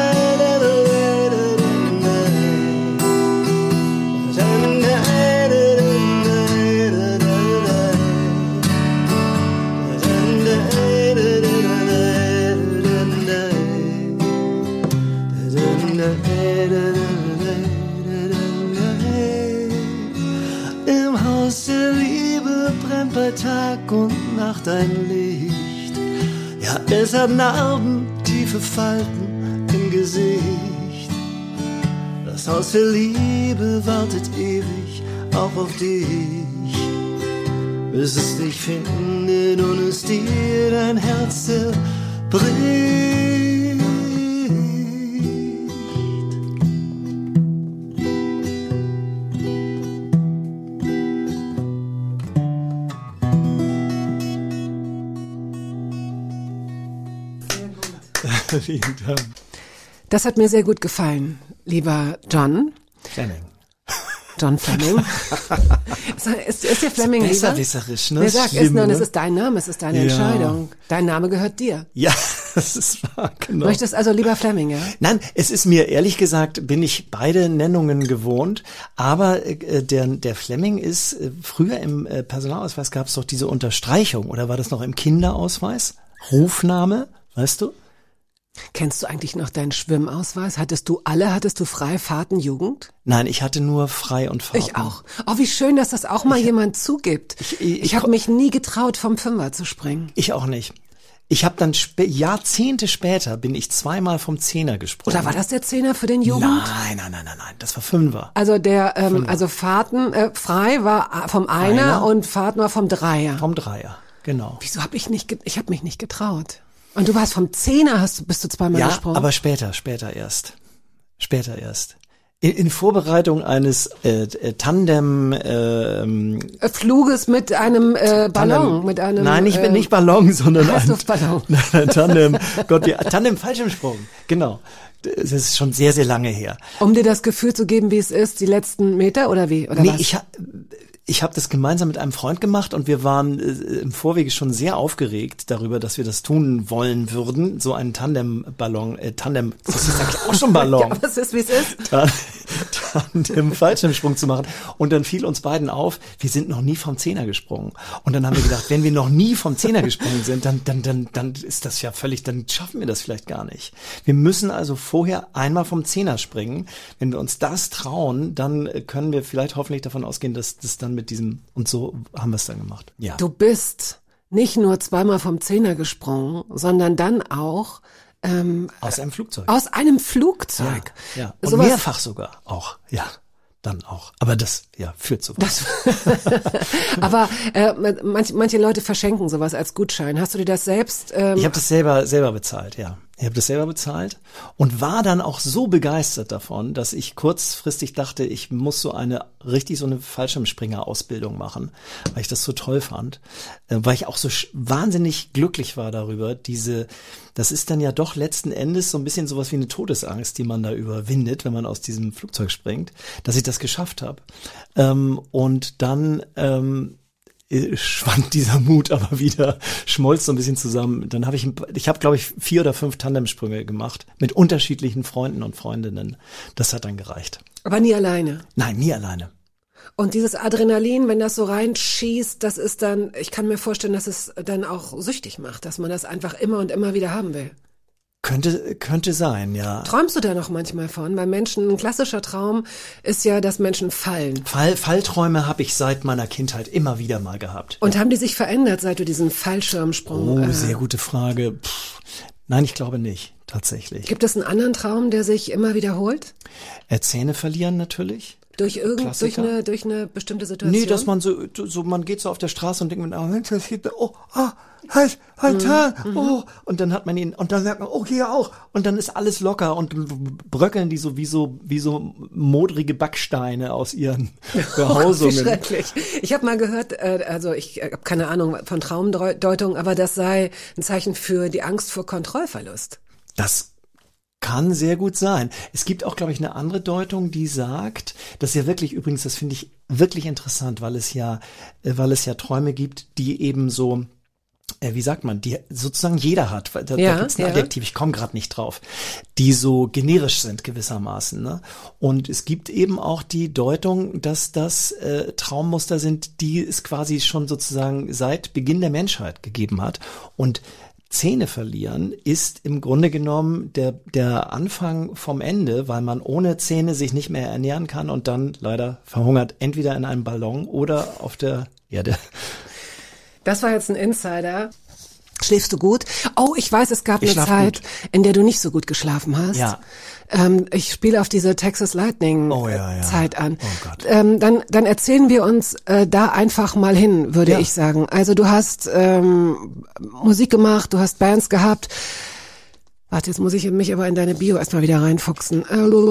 S2: Im Haus der Liebe brennt bei Tag und Nacht ein Licht. Ja, es hat Narben, tiefe Falten im Gesicht. Das Haus der Liebe wartet ewig auch auf dich, bis es dich findet und es dir dein Herz zerbricht. Vielen Dank.
S3: Das hat mir sehr gut gefallen, lieber John.
S2: Fleming.
S3: John Fleming. ist dir Fleming lieber?
S2: Besserwisserisch, ne?
S3: Wer sagt es? Nein, es ist dein Name, es ist deine
S2: Ja.
S3: Entscheidung. Dein Name gehört dir.
S2: Ja, das ist wahr, genau.
S3: Möchtest also lieber Fleming, ja?
S2: Nein, es ist mir, ehrlich gesagt, bin ich beide Nennungen gewohnt, aber der Fleming ist, früher im Personalausweis gab es doch diese Unterstreichung, oder war das noch im Kinderausweis? Rufname, weißt du?
S3: Kennst du eigentlich noch deinen Schwimmausweis? Hattest du frei Fahrten Jugend?
S2: Nein, ich hatte nur frei und Fahrten.
S3: Ich auch. Oh, wie schön, dass das auch mal jemand zugibt. Ich habe mich nie getraut, vom Fünfer zu springen.
S2: Ich auch nicht. Ich habe dann Jahrzehnte später bin ich zweimal vom Zehner gesprungen.
S3: Oder war das der Zehner für den Jugend?
S2: Nein, das war Fünfer.
S3: Also also Fahrten frei war vom Einer und Fahrten war vom Dreier.
S2: Vom Dreier, genau.
S3: Wieso habe ich mich nicht getraut? Und du warst vom Zehner, bist du zweimal gesprungen?
S2: Ja, aber später erst. In Vorbereitung eines Tandem
S3: Fluges mit einem Ballon, mit einem
S2: Nein, nicht Ballon, sondern
S3: Heißluftballon.
S2: Ein Tandem. Tandem Fallschirmsprung. Genau. Das ist schon sehr, sehr lange her.
S3: Um dir das Gefühl zu geben, wie es ist, die letzten Meter oder wie? Oder
S2: nee,
S3: was?
S2: Ich habe das gemeinsam mit einem Freund gemacht und wir waren im Vorwege schon sehr aufgeregt darüber, dass wir das tun wollen würden, so einen Tandemballon, das ist eigentlich auch schon Ballon.
S3: Ja, was ist, wie es ist?
S2: Tandem Fallschirmsprung zu machen. Und dann fiel uns beiden auf, wir sind noch nie vom Zehner gesprungen. Und dann haben wir gedacht, wenn wir noch nie vom Zehner gesprungen sind, dann ist das ja völlig, dann schaffen wir das vielleicht gar nicht. Wir müssen also vorher einmal vom Zehner springen. Wenn wir uns das trauen, dann können wir vielleicht hoffentlich davon ausgehen, dass das dann mit diesem, und so haben wir es dann gemacht. Ja.
S3: Du bist nicht nur zweimal vom Zehner gesprungen, sondern dann auch
S2: aus einem Flugzeug.
S3: Aus einem Flugzeug.
S2: Ja. Und
S3: Sowas,
S2: mehrfach sogar auch. Ja, dann auch. Aber das, führt zu was.
S3: Aber manche Leute verschenken sowas als Gutschein. Hast du dir das selbst?
S2: Ich habe das selber bezahlt, ja. Ich habe das selber bezahlt und war dann auch so begeistert davon, dass ich kurzfristig dachte, ich muss so eine Fallschirmspringer-Ausbildung machen, weil ich das so toll fand, weil ich auch so wahnsinnig glücklich war darüber. Das ist dann ja doch letzten Endes so ein bisschen sowas wie eine Todesangst, die man da überwindet, wenn man aus diesem Flugzeug springt, dass ich das geschafft habe. Und dann schwand dieser Mut aber wieder, schmolz so ein bisschen zusammen. Dann habe ich habe glaube ich 4 oder 5 Tandemsprünge gemacht mit unterschiedlichen Freunden und Freundinnen. Das hat dann gereicht.
S3: Aber nie alleine?
S2: Nein, nie alleine.
S3: Und dieses Adrenalin, wenn das so reinschießt, das ist dann, ich kann mir vorstellen, dass es dann auch süchtig macht, dass man das einfach immer und immer wieder haben will.
S2: Könnte sein, ja.
S3: Träumst du da noch manchmal von? Bei Menschen, ein klassischer Traum ist ja, dass Menschen fallen.
S2: Fallträume habe ich seit meiner Kindheit immer wieder mal gehabt.
S3: Und haben die sich verändert, seit du diesen Fallschirmsprung...
S2: sehr gute Frage. Nein, ich glaube nicht. tatsächlich.
S3: Gibt es einen anderen Traum, der sich immer wiederholt?
S2: Zähne verlieren natürlich.
S3: Durch eine bestimmte Situation?
S2: Nee, dass man so man geht so auf der Straße und denkt man, und dann hat man ihn, und dann sagt man, oh, hier auch, und dann ist alles locker und bröckeln die so wie so modrige Backsteine aus ihren Behausungen.
S3: Wie schrecklich. Ich habe mal gehört, also ich habe keine Ahnung von Traumdeutung, aber das sei ein Zeichen für die Angst vor Kontrollverlust.
S2: Das kann sehr gut sein. Es gibt auch, glaube ich, eine andere Deutung, die sagt, das ist ja wirklich, übrigens, das finde ich wirklich interessant, weil es ja Träume gibt, die eben so, wie sagt man, die sozusagen jeder hat. Da gibt's ein Adjektiv, ich komme gerade nicht drauf, die so generisch sind gewissermaßen. Ne? Und es gibt eben auch die Deutung, dass das Traummuster sind, die es quasi schon sozusagen seit Beginn der Menschheit gegeben hat. Und Zähne verlieren ist im Grunde genommen der Anfang vom Ende, weil man ohne Zähne sich nicht mehr ernähren kann und dann leider verhungert, entweder in einem Ballon oder auf der Erde.
S3: Das war jetzt ein Insider. Schläfst du gut? Oh, ich weiß, es gab eine Zeit, in der du nicht so gut geschlafen hast.
S2: Ja.
S3: Ich spiele auf diese Texas Lightning Zeit an.
S2: Oh Gott.
S3: Dann erzählen wir uns da einfach mal hin, würde ich sagen. Also du hast Musik gemacht, du hast Bands gehabt. Warte, jetzt muss ich mich aber in deine Bio erstmal wieder reinfuchsen.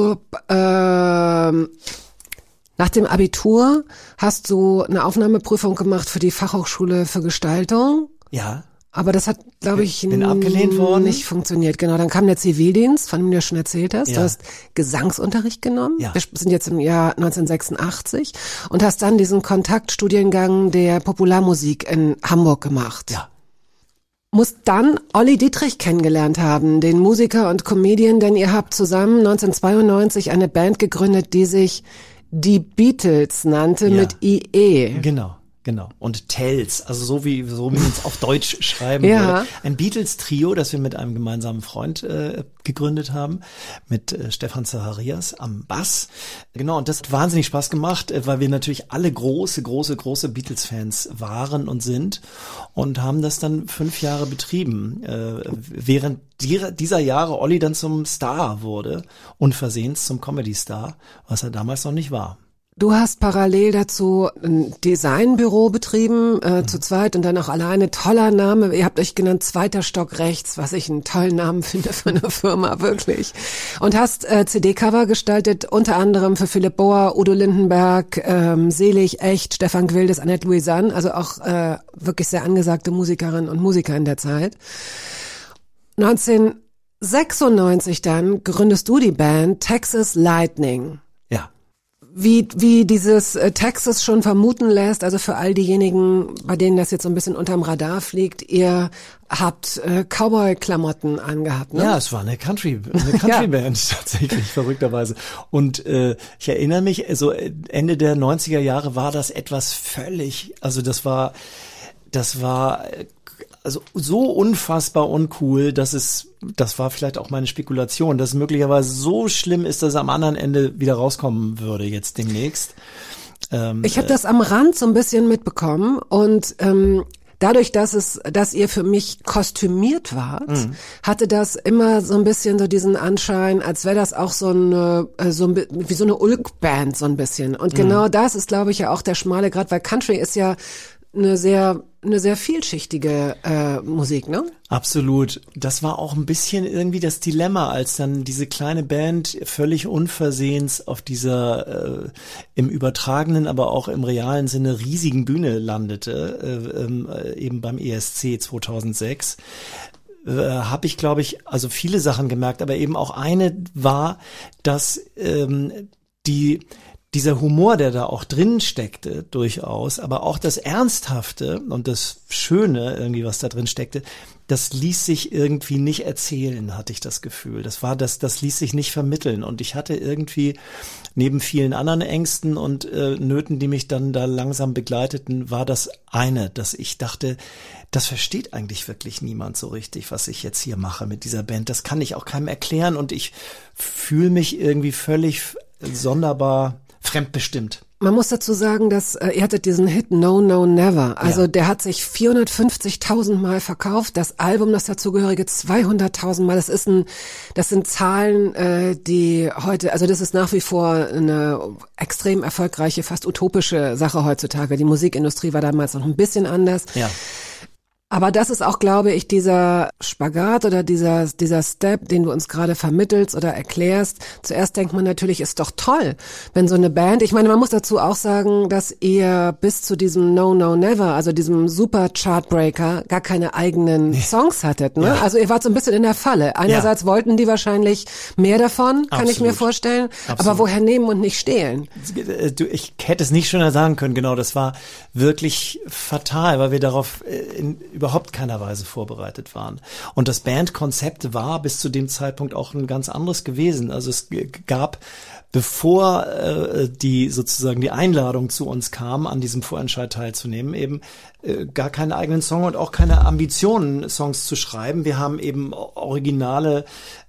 S3: Nach dem Abitur hast du eine Aufnahmeprüfung gemacht für die Fachhochschule für Gestaltung.
S2: Ja.
S3: Aber das hat, glaube ich,
S2: abgelehnt worden.
S3: Nicht funktioniert. Genau, dann kam der Zivildienst, von dem du ja schon erzählt hast.
S2: Ja.
S3: Du hast Gesangsunterricht genommen.
S2: Ja.
S3: Wir sind jetzt im Jahr 1986 und hast dann diesen Kontaktstudiengang der Popularmusik in Hamburg gemacht.
S2: Ja.
S3: Musst dann Olli Dietrich kennengelernt haben, den Musiker und Comedian, denn ihr habt zusammen 1992 eine Band gegründet, die sich die Beatles nannte mit IE.
S2: Genau. Und Tells, also so wie man es auf Deutsch schreiben würde. Ein Beatles-Trio, das wir mit einem gemeinsamen Freund gegründet haben, mit Stefan Zacharias am Bass. Genau, und das hat wahnsinnig Spaß gemacht, weil wir natürlich alle große Beatles-Fans waren und sind und haben das dann 5 Jahre betrieben, während dieser Jahre Olli dann zum Star wurde, unversehens zum Comedy-Star, was er damals noch nicht war.
S3: Du hast parallel dazu ein Designbüro betrieben, zu zweit und dann auch alleine. Toller Name. Ihr habt euch genannt Zweiter Stock rechts, was ich einen tollen Namen finde für eine Firma, wirklich. Und hast CD-Cover gestaltet, unter anderem für Philipp Bohr, Udo Lindenberg, Selig, Echt, Stefan Gwildes, Annette Louisanne, also auch wirklich sehr angesagte Musikerinnen und Musiker in der Zeit. 1996 dann gründest du die Band Texas Lightning.
S2: Ja.
S3: Wie dieses Texas schon vermuten lässt, also für all diejenigen, bei denen das jetzt so ein bisschen unterm Radar fliegt, ihr habt Cowboy-Klamotten angehabt, ne?
S2: Ja, es war eine Country-Band tatsächlich, verrückterweise. Und ich erinnere mich, also Ende der 90er Jahre war das etwas völlig, also das war also so unfassbar uncool, das war vielleicht auch meine Spekulation, dass es möglicherweise so schlimm ist, dass es am anderen Ende wieder rauskommen würde jetzt demnächst.
S3: Ich habe das am Rand so ein bisschen mitbekommen und dadurch, dass ihr für mich kostümiert wart, hatte das immer so ein bisschen so diesen Anschein, als wäre das auch wie so eine Ulk-Band so ein bisschen. Und genau das ist, glaube ich, ja auch der schmale Grat, weil Country ist ja eine sehr vielschichtige Musik, ne?
S2: Absolut. Das war auch ein bisschen irgendwie das Dilemma, als dann diese kleine Band völlig unversehens auf dieser im übertragenen, aber auch im realen Sinne riesigen Bühne landete, eben beim ESC 2006. Habe ich, glaube ich, also viele Sachen gemerkt, aber eben auch eine war, dass dieser Humor, der da auch drin steckte, durchaus, aber auch das Ernsthafte und das Schöne irgendwie, was da drin steckte, das ließ sich irgendwie nicht erzählen, hatte ich das Gefühl. Das ließ sich nicht vermitteln. Und ich hatte irgendwie neben vielen anderen Ängsten und Nöten, die mich dann da langsam begleiteten, war das eine, dass ich dachte, das versteht eigentlich wirklich niemand so richtig, was ich jetzt hier mache mit dieser Band. Das kann ich auch keinem erklären und ich fühle mich irgendwie völlig sonderbar fremdbestimmt
S3: Man muss dazu sagen, dass ihr hattet diesen Hit No, No, Never. Also der hat sich 450.000 Mal verkauft. Das Album, das dazugehörige 200.000 Mal. Das sind Zahlen, die heute, also das ist nach wie vor eine extrem erfolgreiche, fast utopische Sache heutzutage. Die Musikindustrie war damals noch ein bisschen anders.
S2: Ja.
S3: Aber das ist auch, glaube ich, dieser Spagat oder dieser Step, den du uns gerade vermittelst oder erklärst. Zuerst denkt man natürlich, ist doch toll, wenn so eine Band, ich meine, man muss dazu auch sagen, dass ihr bis zu diesem No, No, Never, also diesem super Chartbreaker, gar keine eigenen Songs hattet, ne? Ja. Also ihr wart so ein bisschen in der Falle. Einerseits wollten die wahrscheinlich mehr davon, kann ich mir vorstellen. Absolut. Aber woher nehmen und nicht stehlen?
S2: Ich hätte es nicht schöner sagen können, genau. Das war wirklich fatal, weil wir darauf überhaupt keiner Weise vorbereitet waren. Und das Bandkonzept war bis zu dem Zeitpunkt auch ein ganz anderes gewesen. Also es gab, bevor die Einladung zu uns kam, an diesem Vorentscheid teilzunehmen, eben gar keinen eigenen Song und auch keine Ambitionen, Songs zu schreiben. Wir haben eben originale,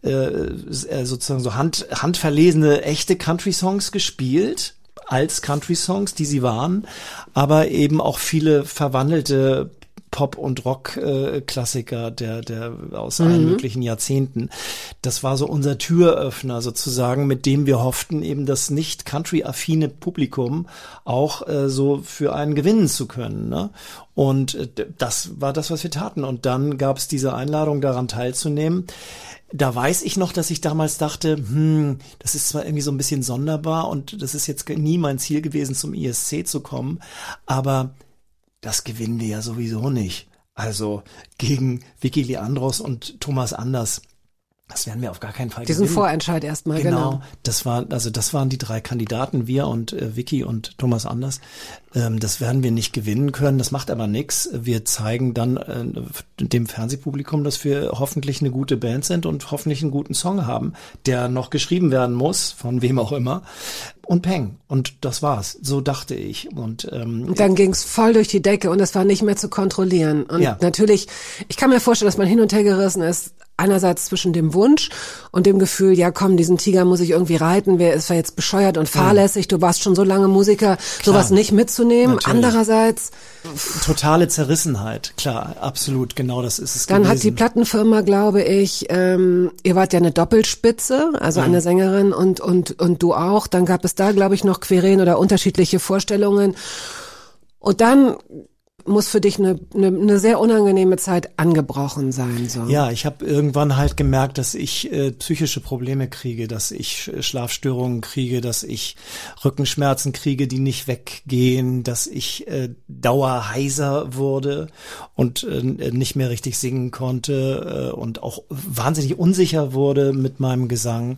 S2: sozusagen so handverlesene, echte Country-Songs gespielt, als Country-Songs, die sie waren, aber eben auch viele verwandelte Pop- und Rock-Klassiker der aus allen möglichen Jahrzehnten. Das war so unser Türöffner sozusagen, mit dem wir hofften, eben das nicht Country-affine Publikum auch so für einen gewinnen zu können. Ne? Und das war das, was wir taten. Und dann gab es diese Einladung, daran teilzunehmen. Da weiß ich noch, dass ich damals dachte, das ist zwar irgendwie so ein bisschen sonderbar und das ist jetzt nie mein Ziel gewesen, zum ISC zu kommen, aber das gewinnen wir ja sowieso nicht. Also gegen Vicky Leandros und Thomas Anders. Das werden wir auf gar keinen Fall
S3: gewinnen. Diesen Vorentscheid erstmal, genau.
S2: Das waren die 3 Kandidaten, wir und Vicky und Thomas Anders. Das werden wir nicht gewinnen können. Das macht aber nichts. Wir zeigen dann dem Fernsehpublikum, dass wir hoffentlich eine gute Band sind und hoffentlich einen guten Song haben, der noch geschrieben werden muss, von wem auch immer. Und Peng. Und das war's. So dachte ich. Und
S3: dann ging's voll durch die Decke und es war nicht mehr zu kontrollieren. Und natürlich, ich kann mir vorstellen, dass man hin und her gerissen ist. Einerseits zwischen dem Wunsch und dem Gefühl, ja komm, diesen Tiger muss ich irgendwie reiten, wer ist jetzt bescheuert und fahrlässig, du warst schon so lange Musiker, sowas nicht mitzunehmen. Natürlich. Andererseits
S2: totale Zerrissenheit, klar, absolut, genau das ist es
S3: dann
S2: gewesen.
S3: Hat die Plattenfirma, glaube ich, ihr wart ja eine Doppelspitze, also eine Sängerin und du auch, dann gab es da, glaube ich, noch Querelen oder unterschiedliche Vorstellungen und dann muss für dich eine sehr unangenehme Zeit angebrochen sein. So.
S2: Ja, ich habe irgendwann halt gemerkt, dass ich psychische Probleme kriege, dass ich Schlafstörungen kriege, dass ich Rückenschmerzen kriege, die nicht weggehen, dass ich dauerheiser wurde und nicht mehr richtig singen konnte und auch wahnsinnig unsicher wurde mit meinem Gesang.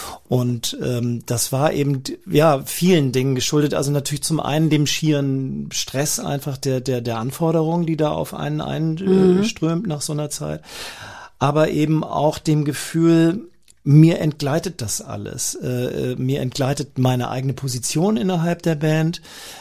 S2: Und das war eben vielen Dingen geschuldet. Also natürlich zum einen dem schieren Stress einfach der Anforderungen, die da auf einen einströmt nach so einer Zeit, aber eben auch dem Gefühl, mir entgleitet das alles. Mir entgleitet meine eigene Position innerhalb der Band,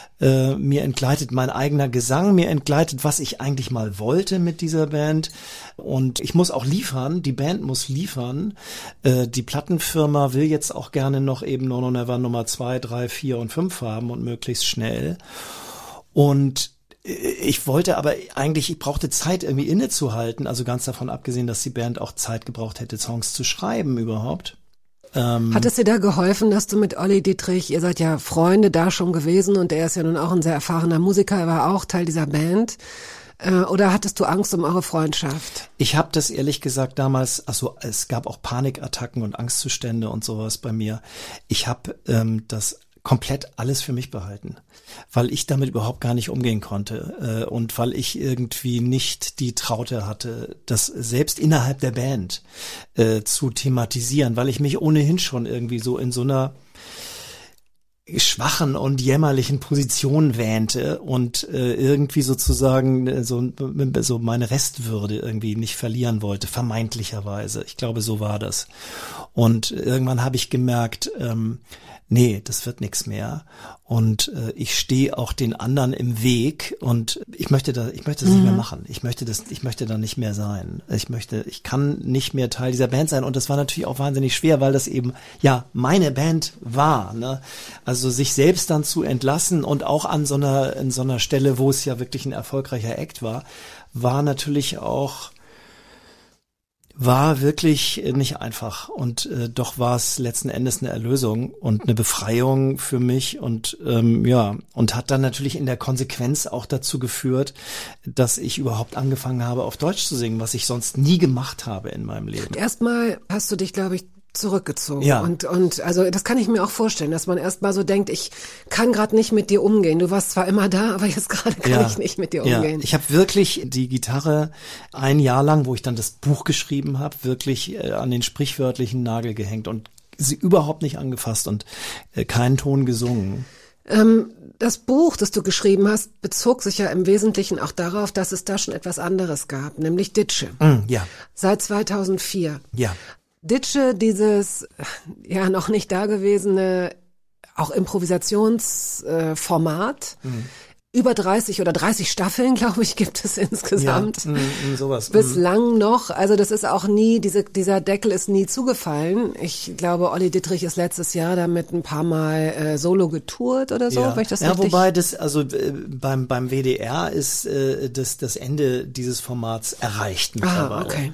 S2: mir entgleitet mein eigener Gesang, mir entgleitet, was ich eigentlich mal wollte mit dieser Band. Und ich muss auch liefern, die Band muss liefern. Die Plattenfirma will jetzt auch gerne noch eben No, No, Never Nummer 2, 3, 4 und 5 haben und möglichst schnell. Und ich wollte aber eigentlich, ich brauchte Zeit irgendwie innezuhalten, also ganz davon abgesehen, dass die Band auch Zeit gebraucht hätte, Songs zu schreiben überhaupt.
S3: Hat es dir da geholfen, dass du mit Olli Dittrich, ihr seid ja Freunde da schon gewesen und er ist ja nun auch ein sehr erfahrener Musiker, er war auch Teil dieser Band. Oder hattest du Angst um eure Freundschaft?
S2: Ich habe das ehrlich gesagt damals, es gab auch Panikattacken und Angstzustände und sowas bei mir. Ich habe das komplett alles für mich behalten, weil ich damit überhaupt gar nicht umgehen konnte und weil ich irgendwie nicht die Traute hatte, das selbst innerhalb der Band zu thematisieren, weil ich mich ohnehin schon irgendwie so in so einer schwachen und jämmerlichen Position wähnte und irgendwie sozusagen so meine Restwürde irgendwie nicht verlieren wollte, vermeintlicherweise. Ich glaube, so war das. Und irgendwann habe ich gemerkt, nee, das wird nichts mehr. Und ich stehe auch den anderen im Weg und ich möchte das nicht mehr machen. Ich möchte da nicht mehr sein. Ich kann nicht mehr Teil dieser Band sein. Und das war natürlich auch wahnsinnig schwer, weil das eben ja meine Band war. Ne? Also sich selbst dann zu entlassen und auch in so einer Stelle, wo es ja wirklich ein erfolgreicher Act war natürlich auch war wirklich nicht einfach und doch war es letzten Endes eine Erlösung und eine Befreiung für mich und und hat dann natürlich in der Konsequenz auch dazu geführt, dass ich überhaupt angefangen habe, auf Deutsch zu singen, was ich sonst nie gemacht habe in meinem Leben.
S3: Erstmal hast du dich, glaube ich, zurückgezogen.
S2: Ja.
S3: Und also das kann ich mir auch vorstellen, dass man erstmal so denkt, ich kann gerade nicht mit dir umgehen. Du warst zwar immer da, aber jetzt gerade kann ich nicht mit dir umgehen.
S2: Ich habe wirklich die Gitarre ein Jahr lang, wo ich dann das Buch geschrieben habe, wirklich an den sprichwörtlichen Nagel gehängt und sie überhaupt nicht angefasst und keinen Ton gesungen.
S3: Das Buch, das du geschrieben hast, bezog sich ja im Wesentlichen auch darauf, dass es da schon etwas anderes gab, nämlich Ditsche.
S2: Ja.
S3: Seit 2004.
S2: Ja.
S3: Ditsche, dieses ja noch nicht dagewesene, auch Improvisationsformat. Über 30 oder 30 Staffeln, glaube ich, gibt es insgesamt.
S2: Ja, sowas.
S3: Bislang noch. Also das ist auch nie, dieser Deckel ist nie zugefallen. Ich glaube, Olli Dittrich ist letztes Jahr damit ein paar Mal solo getourt oder so.
S2: Ja,
S3: weil ich das
S2: wobei das, also beim WDR ist das Ende dieses Formats erreicht mittlerweile.
S3: Okay.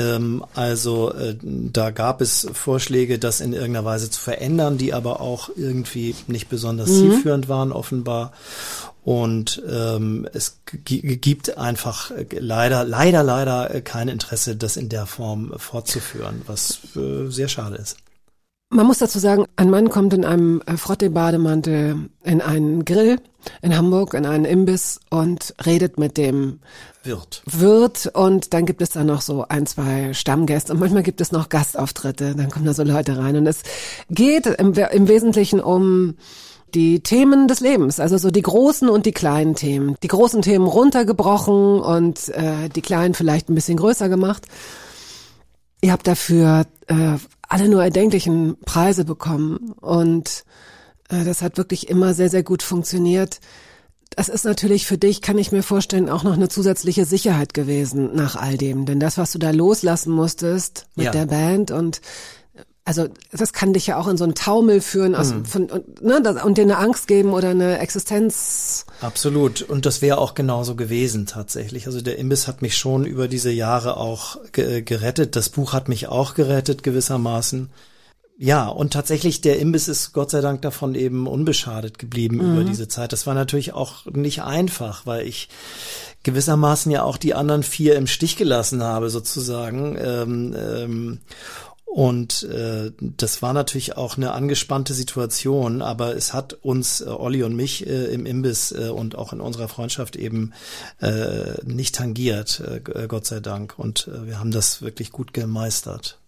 S2: Da gab es Vorschläge, das in irgendeiner Weise zu verändern, die aber auch irgendwie nicht besonders zielführend waren, offenbar. Und es gibt einfach leider kein Interesse, das in der Form fortzuführen, was sehr schade ist.
S3: Man muss dazu sagen, ein Mann kommt in einem Frottee-Bademantel in einen Grill in Hamburg, in einen Imbiss und redet mit dem Wirt und dann gibt es da noch so 1, 2 Stammgäste und manchmal gibt es noch Gastauftritte, dann kommen da so Leute rein und es geht im Wesentlichen um die Themen des Lebens, also so die großen und die kleinen Themen. Die großen Themen runtergebrochen und die kleinen vielleicht ein bisschen größer gemacht. Ihr habt dafür alle nur erdenklichen Preise bekommen und das hat wirklich immer sehr, sehr gut funktioniert. Das ist natürlich für dich, kann ich mir vorstellen, auch noch eine zusätzliche Sicherheit gewesen nach all dem. Denn das, was du da loslassen musstest mit der Band und also das kann dich ja auch in so einen Taumel führen und dir eine Angst geben oder eine Existenz.
S2: Absolut. Und das wäre auch genauso gewesen tatsächlich. Also der Imbiss hat mich schon über diese Jahre auch gerettet. Das Buch hat mich auch gerettet gewissermaßen. Ja, und tatsächlich der Imbiss ist Gott sei Dank davon eben unbeschadet geblieben über diese Zeit. Das war natürlich auch nicht einfach, weil ich gewissermaßen ja auch die anderen 4 im Stich gelassen habe sozusagen. Und das war natürlich auch eine angespannte Situation, aber es hat uns, Olli und mich, im Imbiss und auch in unserer Freundschaft eben nicht tangiert, Gott sei Dank. Und wir haben das wirklich gut gemeistert.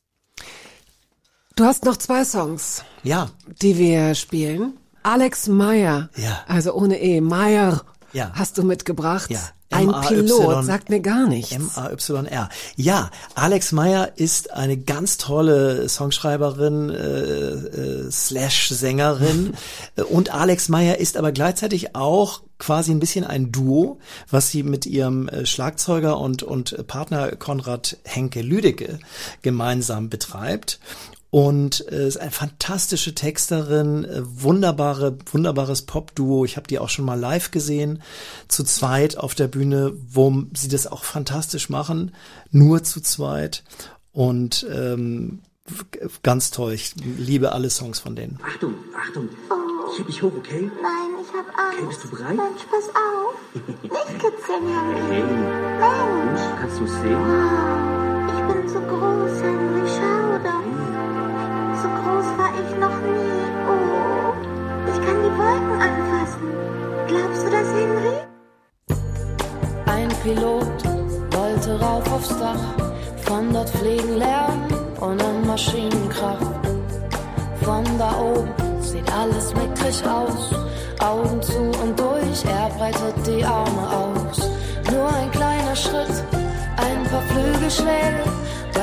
S3: Du hast noch 2 Songs, die wir spielen. Alex Meyer, also ohne E, Meyer, hast du mitgebracht. Ja. Ein Pilot, sagt mir gar nichts.
S2: M-A-Y-R. Ja, Alex Meyer ist eine ganz tolle Songschreiberin /Sängerin und Alex Meyer ist aber gleichzeitig auch quasi ein bisschen ein Duo, was sie mit ihrem Schlagzeuger und Partner Konrad Henke Lüdecke gemeinsam betreibt. Und ist eine fantastische Texterin, wunderbares Pop-Duo. Ich habe die auch schon mal live gesehen, zu zweit auf der Bühne, wo sie das auch fantastisch machen, nur zu zweit. Und ganz toll, ich liebe alle Songs von denen.
S9: Achtung, ich heb dich hoch, okay?
S4: Nein, ich hab Angst.
S9: Okay, bist du bereit?
S4: Mensch, pass auf. Nicht kitzeln, Henry.
S9: Mensch, kannst du sehen?
S4: Ich bin so groß, Henry, schau doch. So groß war ich noch nie. Oh, ich kann die Wolken anfassen. Glaubst du das, Henry?
S5: Ein Pilot wollte rauf aufs Dach, von dort fliegen lernen ohne Maschinenkrach. Von da oben sieht alles mickrig aus, Augen zu und durch, er breitet die Arme aus. Nur ein kleiner Schritt, ein paar Flügelschläge, gleich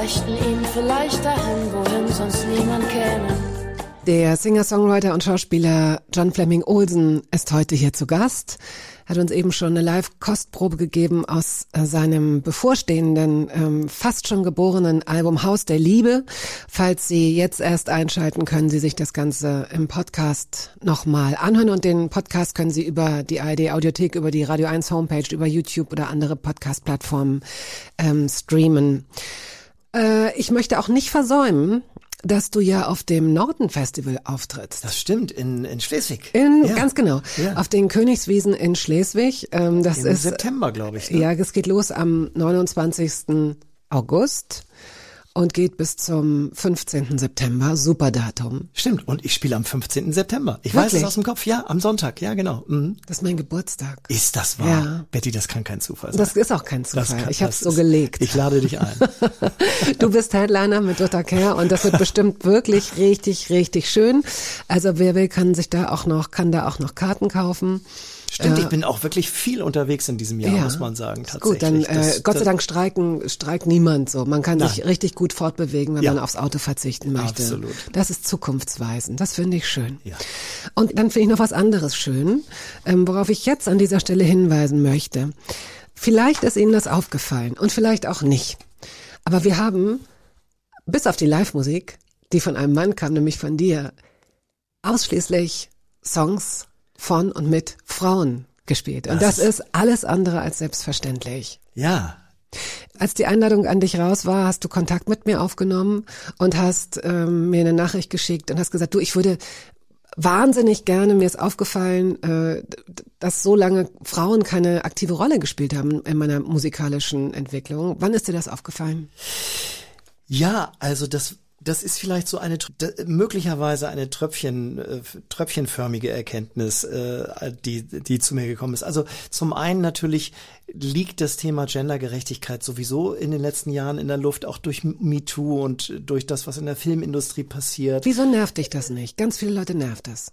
S5: brächten ihn vielleicht dahin, wohin sonst niemand käme.
S3: Der Singer-Songwriter und Schauspieler John Fleming Olsen ist heute hier zu Gast. Hat uns eben schon eine Live-Kostprobe gegeben aus seinem bevorstehenden, fast schon geborenen Album Haus der Liebe. Falls Sie jetzt erst einschalten, können Sie sich das Ganze im Podcast nochmal anhören. Und den Podcast können Sie über die ARD-Audiothek, über die Radio 1 Homepage, über YouTube oder andere Podcast-Plattformen streamen. Ich möchte auch nicht versäumen, dass du ja auf dem Norden-Festival auftrittst.
S2: Das stimmt, in Schleswig.
S3: Ganz genau.
S2: Ja.
S3: Auf den Königswiesen in Schleswig. Das
S2: Im
S3: ist
S2: September, glaube ich. Ne?
S3: Ja, es geht los am 29. August und geht bis zum 15. September. Super Datum.
S2: Stimmt, und ich spiele am 15. September. Ich
S3: Wirklich?
S2: weiß es aus dem Kopf, ja, am Sonntag, ja genau. Mhm.
S3: Das ist mein Geburtstag.
S2: Ist das wahr?
S3: Ja.
S2: Betty, das kann kein Zufall sein.
S3: Das ist auch kein Zufall. Ich habe es so
S2: ist-
S3: gelegt.
S2: Ich lade dich ein.
S3: Du bist Headliner mit Dutta Kerr und das wird bestimmt wirklich richtig, richtig schön. Also wer will, kann da auch noch Karten kaufen.
S2: Stimmt, ich bin auch wirklich viel unterwegs in diesem Jahr, muss man sagen, tatsächlich.
S3: Gut, dann
S2: Das-
S3: Gott sei Dank streikt niemand so. Man kann sich
S2: Nein.
S3: richtig gut fortbewegen, wenn
S2: Ja.
S3: man aufs Auto verzichten möchte.
S2: Absolut.
S3: Das ist zukunftsweisend. Das finde ich schön.
S2: Ja.
S3: Und dann finde ich noch was anderes schön, worauf ich jetzt an dieser Stelle hinweisen möchte. Vielleicht ist Ihnen das aufgefallen und vielleicht auch nicht. Aber wir haben, bis auf die Live-Musik, die von einem Mann kam, nämlich von dir, ausschließlich Songs von und mit Frauen gespielt. Und das ist alles andere als selbstverständlich.
S2: Ja.
S3: Als die Einladung an dich raus war, hast du Kontakt mit mir aufgenommen und hast mir eine Nachricht geschickt und hast gesagt, du, ich würde wahnsinnig gerne, mir ist aufgefallen, dass so lange Frauen keine aktive Rolle gespielt haben in meiner musikalischen Entwicklung. Wann ist dir das aufgefallen?
S2: Ja, also das ist vielleicht so möglicherweise eine tröpfchenförmige Erkenntnis, die zu mir gekommen ist. Also zum einen natürlich liegt das Thema Gendergerechtigkeit sowieso in den letzten Jahren in der Luft, auch durch MeToo und durch das, was in der Filmindustrie passiert.
S3: Wieso nervt dich das nicht? Ganz viele Leute nervt das.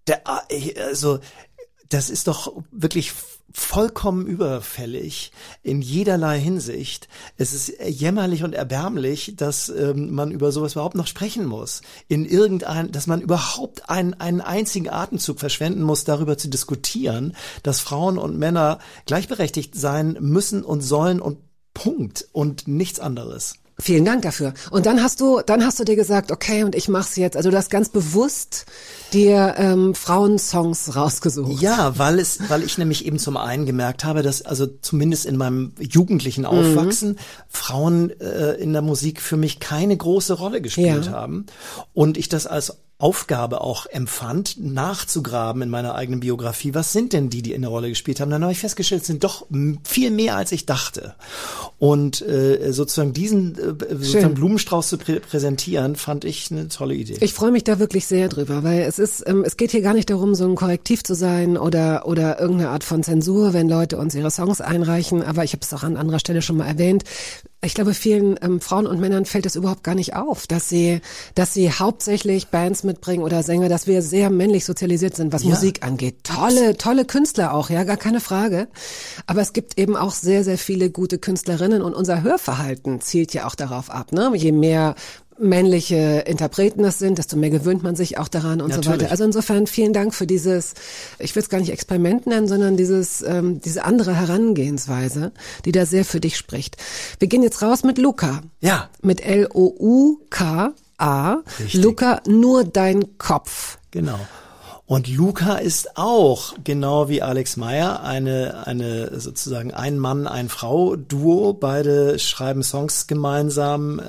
S2: Das ist doch wirklich vollkommen überfällig in jederlei Hinsicht. Es ist jämmerlich und erbärmlich, dass man über sowas überhaupt noch sprechen muss. Dass man überhaupt einen einzigen Atemzug verschwenden muss, darüber zu diskutieren, dass Frauen und Männer gleichberechtigt sein müssen und sollen und Punkt und nichts anderes.
S3: Vielen Dank dafür. Und dann hast du dir gesagt, okay, und ich mach's jetzt. Also du hast ganz bewusst dir Frauensongs rausgesucht.
S2: Ja, weil ich nämlich eben zum einen gemerkt habe, dass also zumindest in meinem jugendlichen Aufwachsen Frauen in der Musik für mich keine große Rolle gespielt haben und ich das als Aufgabe auch empfand, nachzugraben in meiner eigenen Biografie. Was sind denn die eine Rolle gespielt haben? Dann habe ich festgestellt, es sind doch viel mehr, als ich dachte. Und sozusagen diesen Blumenstrauß zu präsentieren, fand ich eine tolle Idee.
S3: Ich freue mich da wirklich sehr drüber, weil es geht hier gar nicht darum, so ein Korrektiv zu sein oder irgendeine Art von Zensur, wenn Leute uns ihre Songs einreichen. Aber ich habe es auch an anderer Stelle schon mal erwähnt. Ich glaube, vielen Frauen und Männern fällt es überhaupt gar nicht auf, dass sie hauptsächlich Bands mitbringen oder Sänger, dass wir sehr männlich sozialisiert sind, was Musik angeht. Tolle Künstler auch, ja, gar keine Frage. Aber es gibt eben auch sehr, sehr viele gute Künstlerinnen und unser Hörverhalten zielt ja auch darauf ab, ne? Je mehr männliche Interpreten das sind, desto mehr gewöhnt man sich auch daran und so weiter. Also insofern vielen Dank für dieses, ich will es gar nicht Experiment nennen, sondern diese andere Herangehensweise, die da sehr für dich spricht. Wir gehen jetzt raus mit Luka.
S2: Ja.
S3: Mit L-O-U-K-A.
S2: Richtig.
S3: Luka, nur dein Kopf.
S2: Genau. Und Luka ist auch, genau wie Alex Meyer, eine sozusagen ein Mann, ein Frau Duo. Beide schreiben Songs gemeinsam.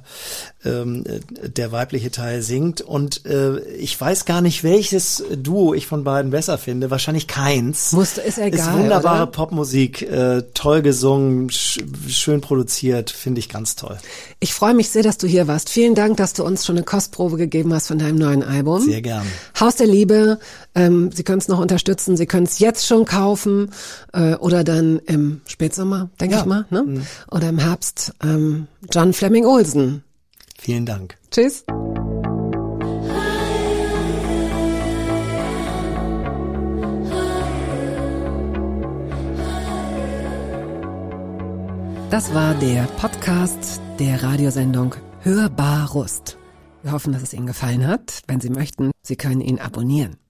S2: Der weibliche Teil singt. Und ich weiß gar nicht, welches Duo ich von beiden besser finde. Wahrscheinlich keins.
S3: Ist egal,
S2: ist wunderbare
S3: oder?
S2: Popmusik, toll gesungen, schön produziert, finde ich ganz toll.
S3: Ich freue mich sehr, dass du hier warst. Vielen Dank, dass du uns schon eine Kostprobe gegeben hast von deinem neuen Album.
S2: Sehr gern.
S3: Haus der Liebe. Sie können es noch unterstützen. Sie können es jetzt schon kaufen oder dann im Spätsommer, denke ich mal, ne? Oder im Herbst. John Fleming Olsen.
S2: Vielen Dank.
S3: Tschüss. Das war der Podcast der Radiosendung Hörbar Rust. Wir hoffen, dass es Ihnen gefallen hat. Wenn Sie möchten, Sie können ihn abonnieren.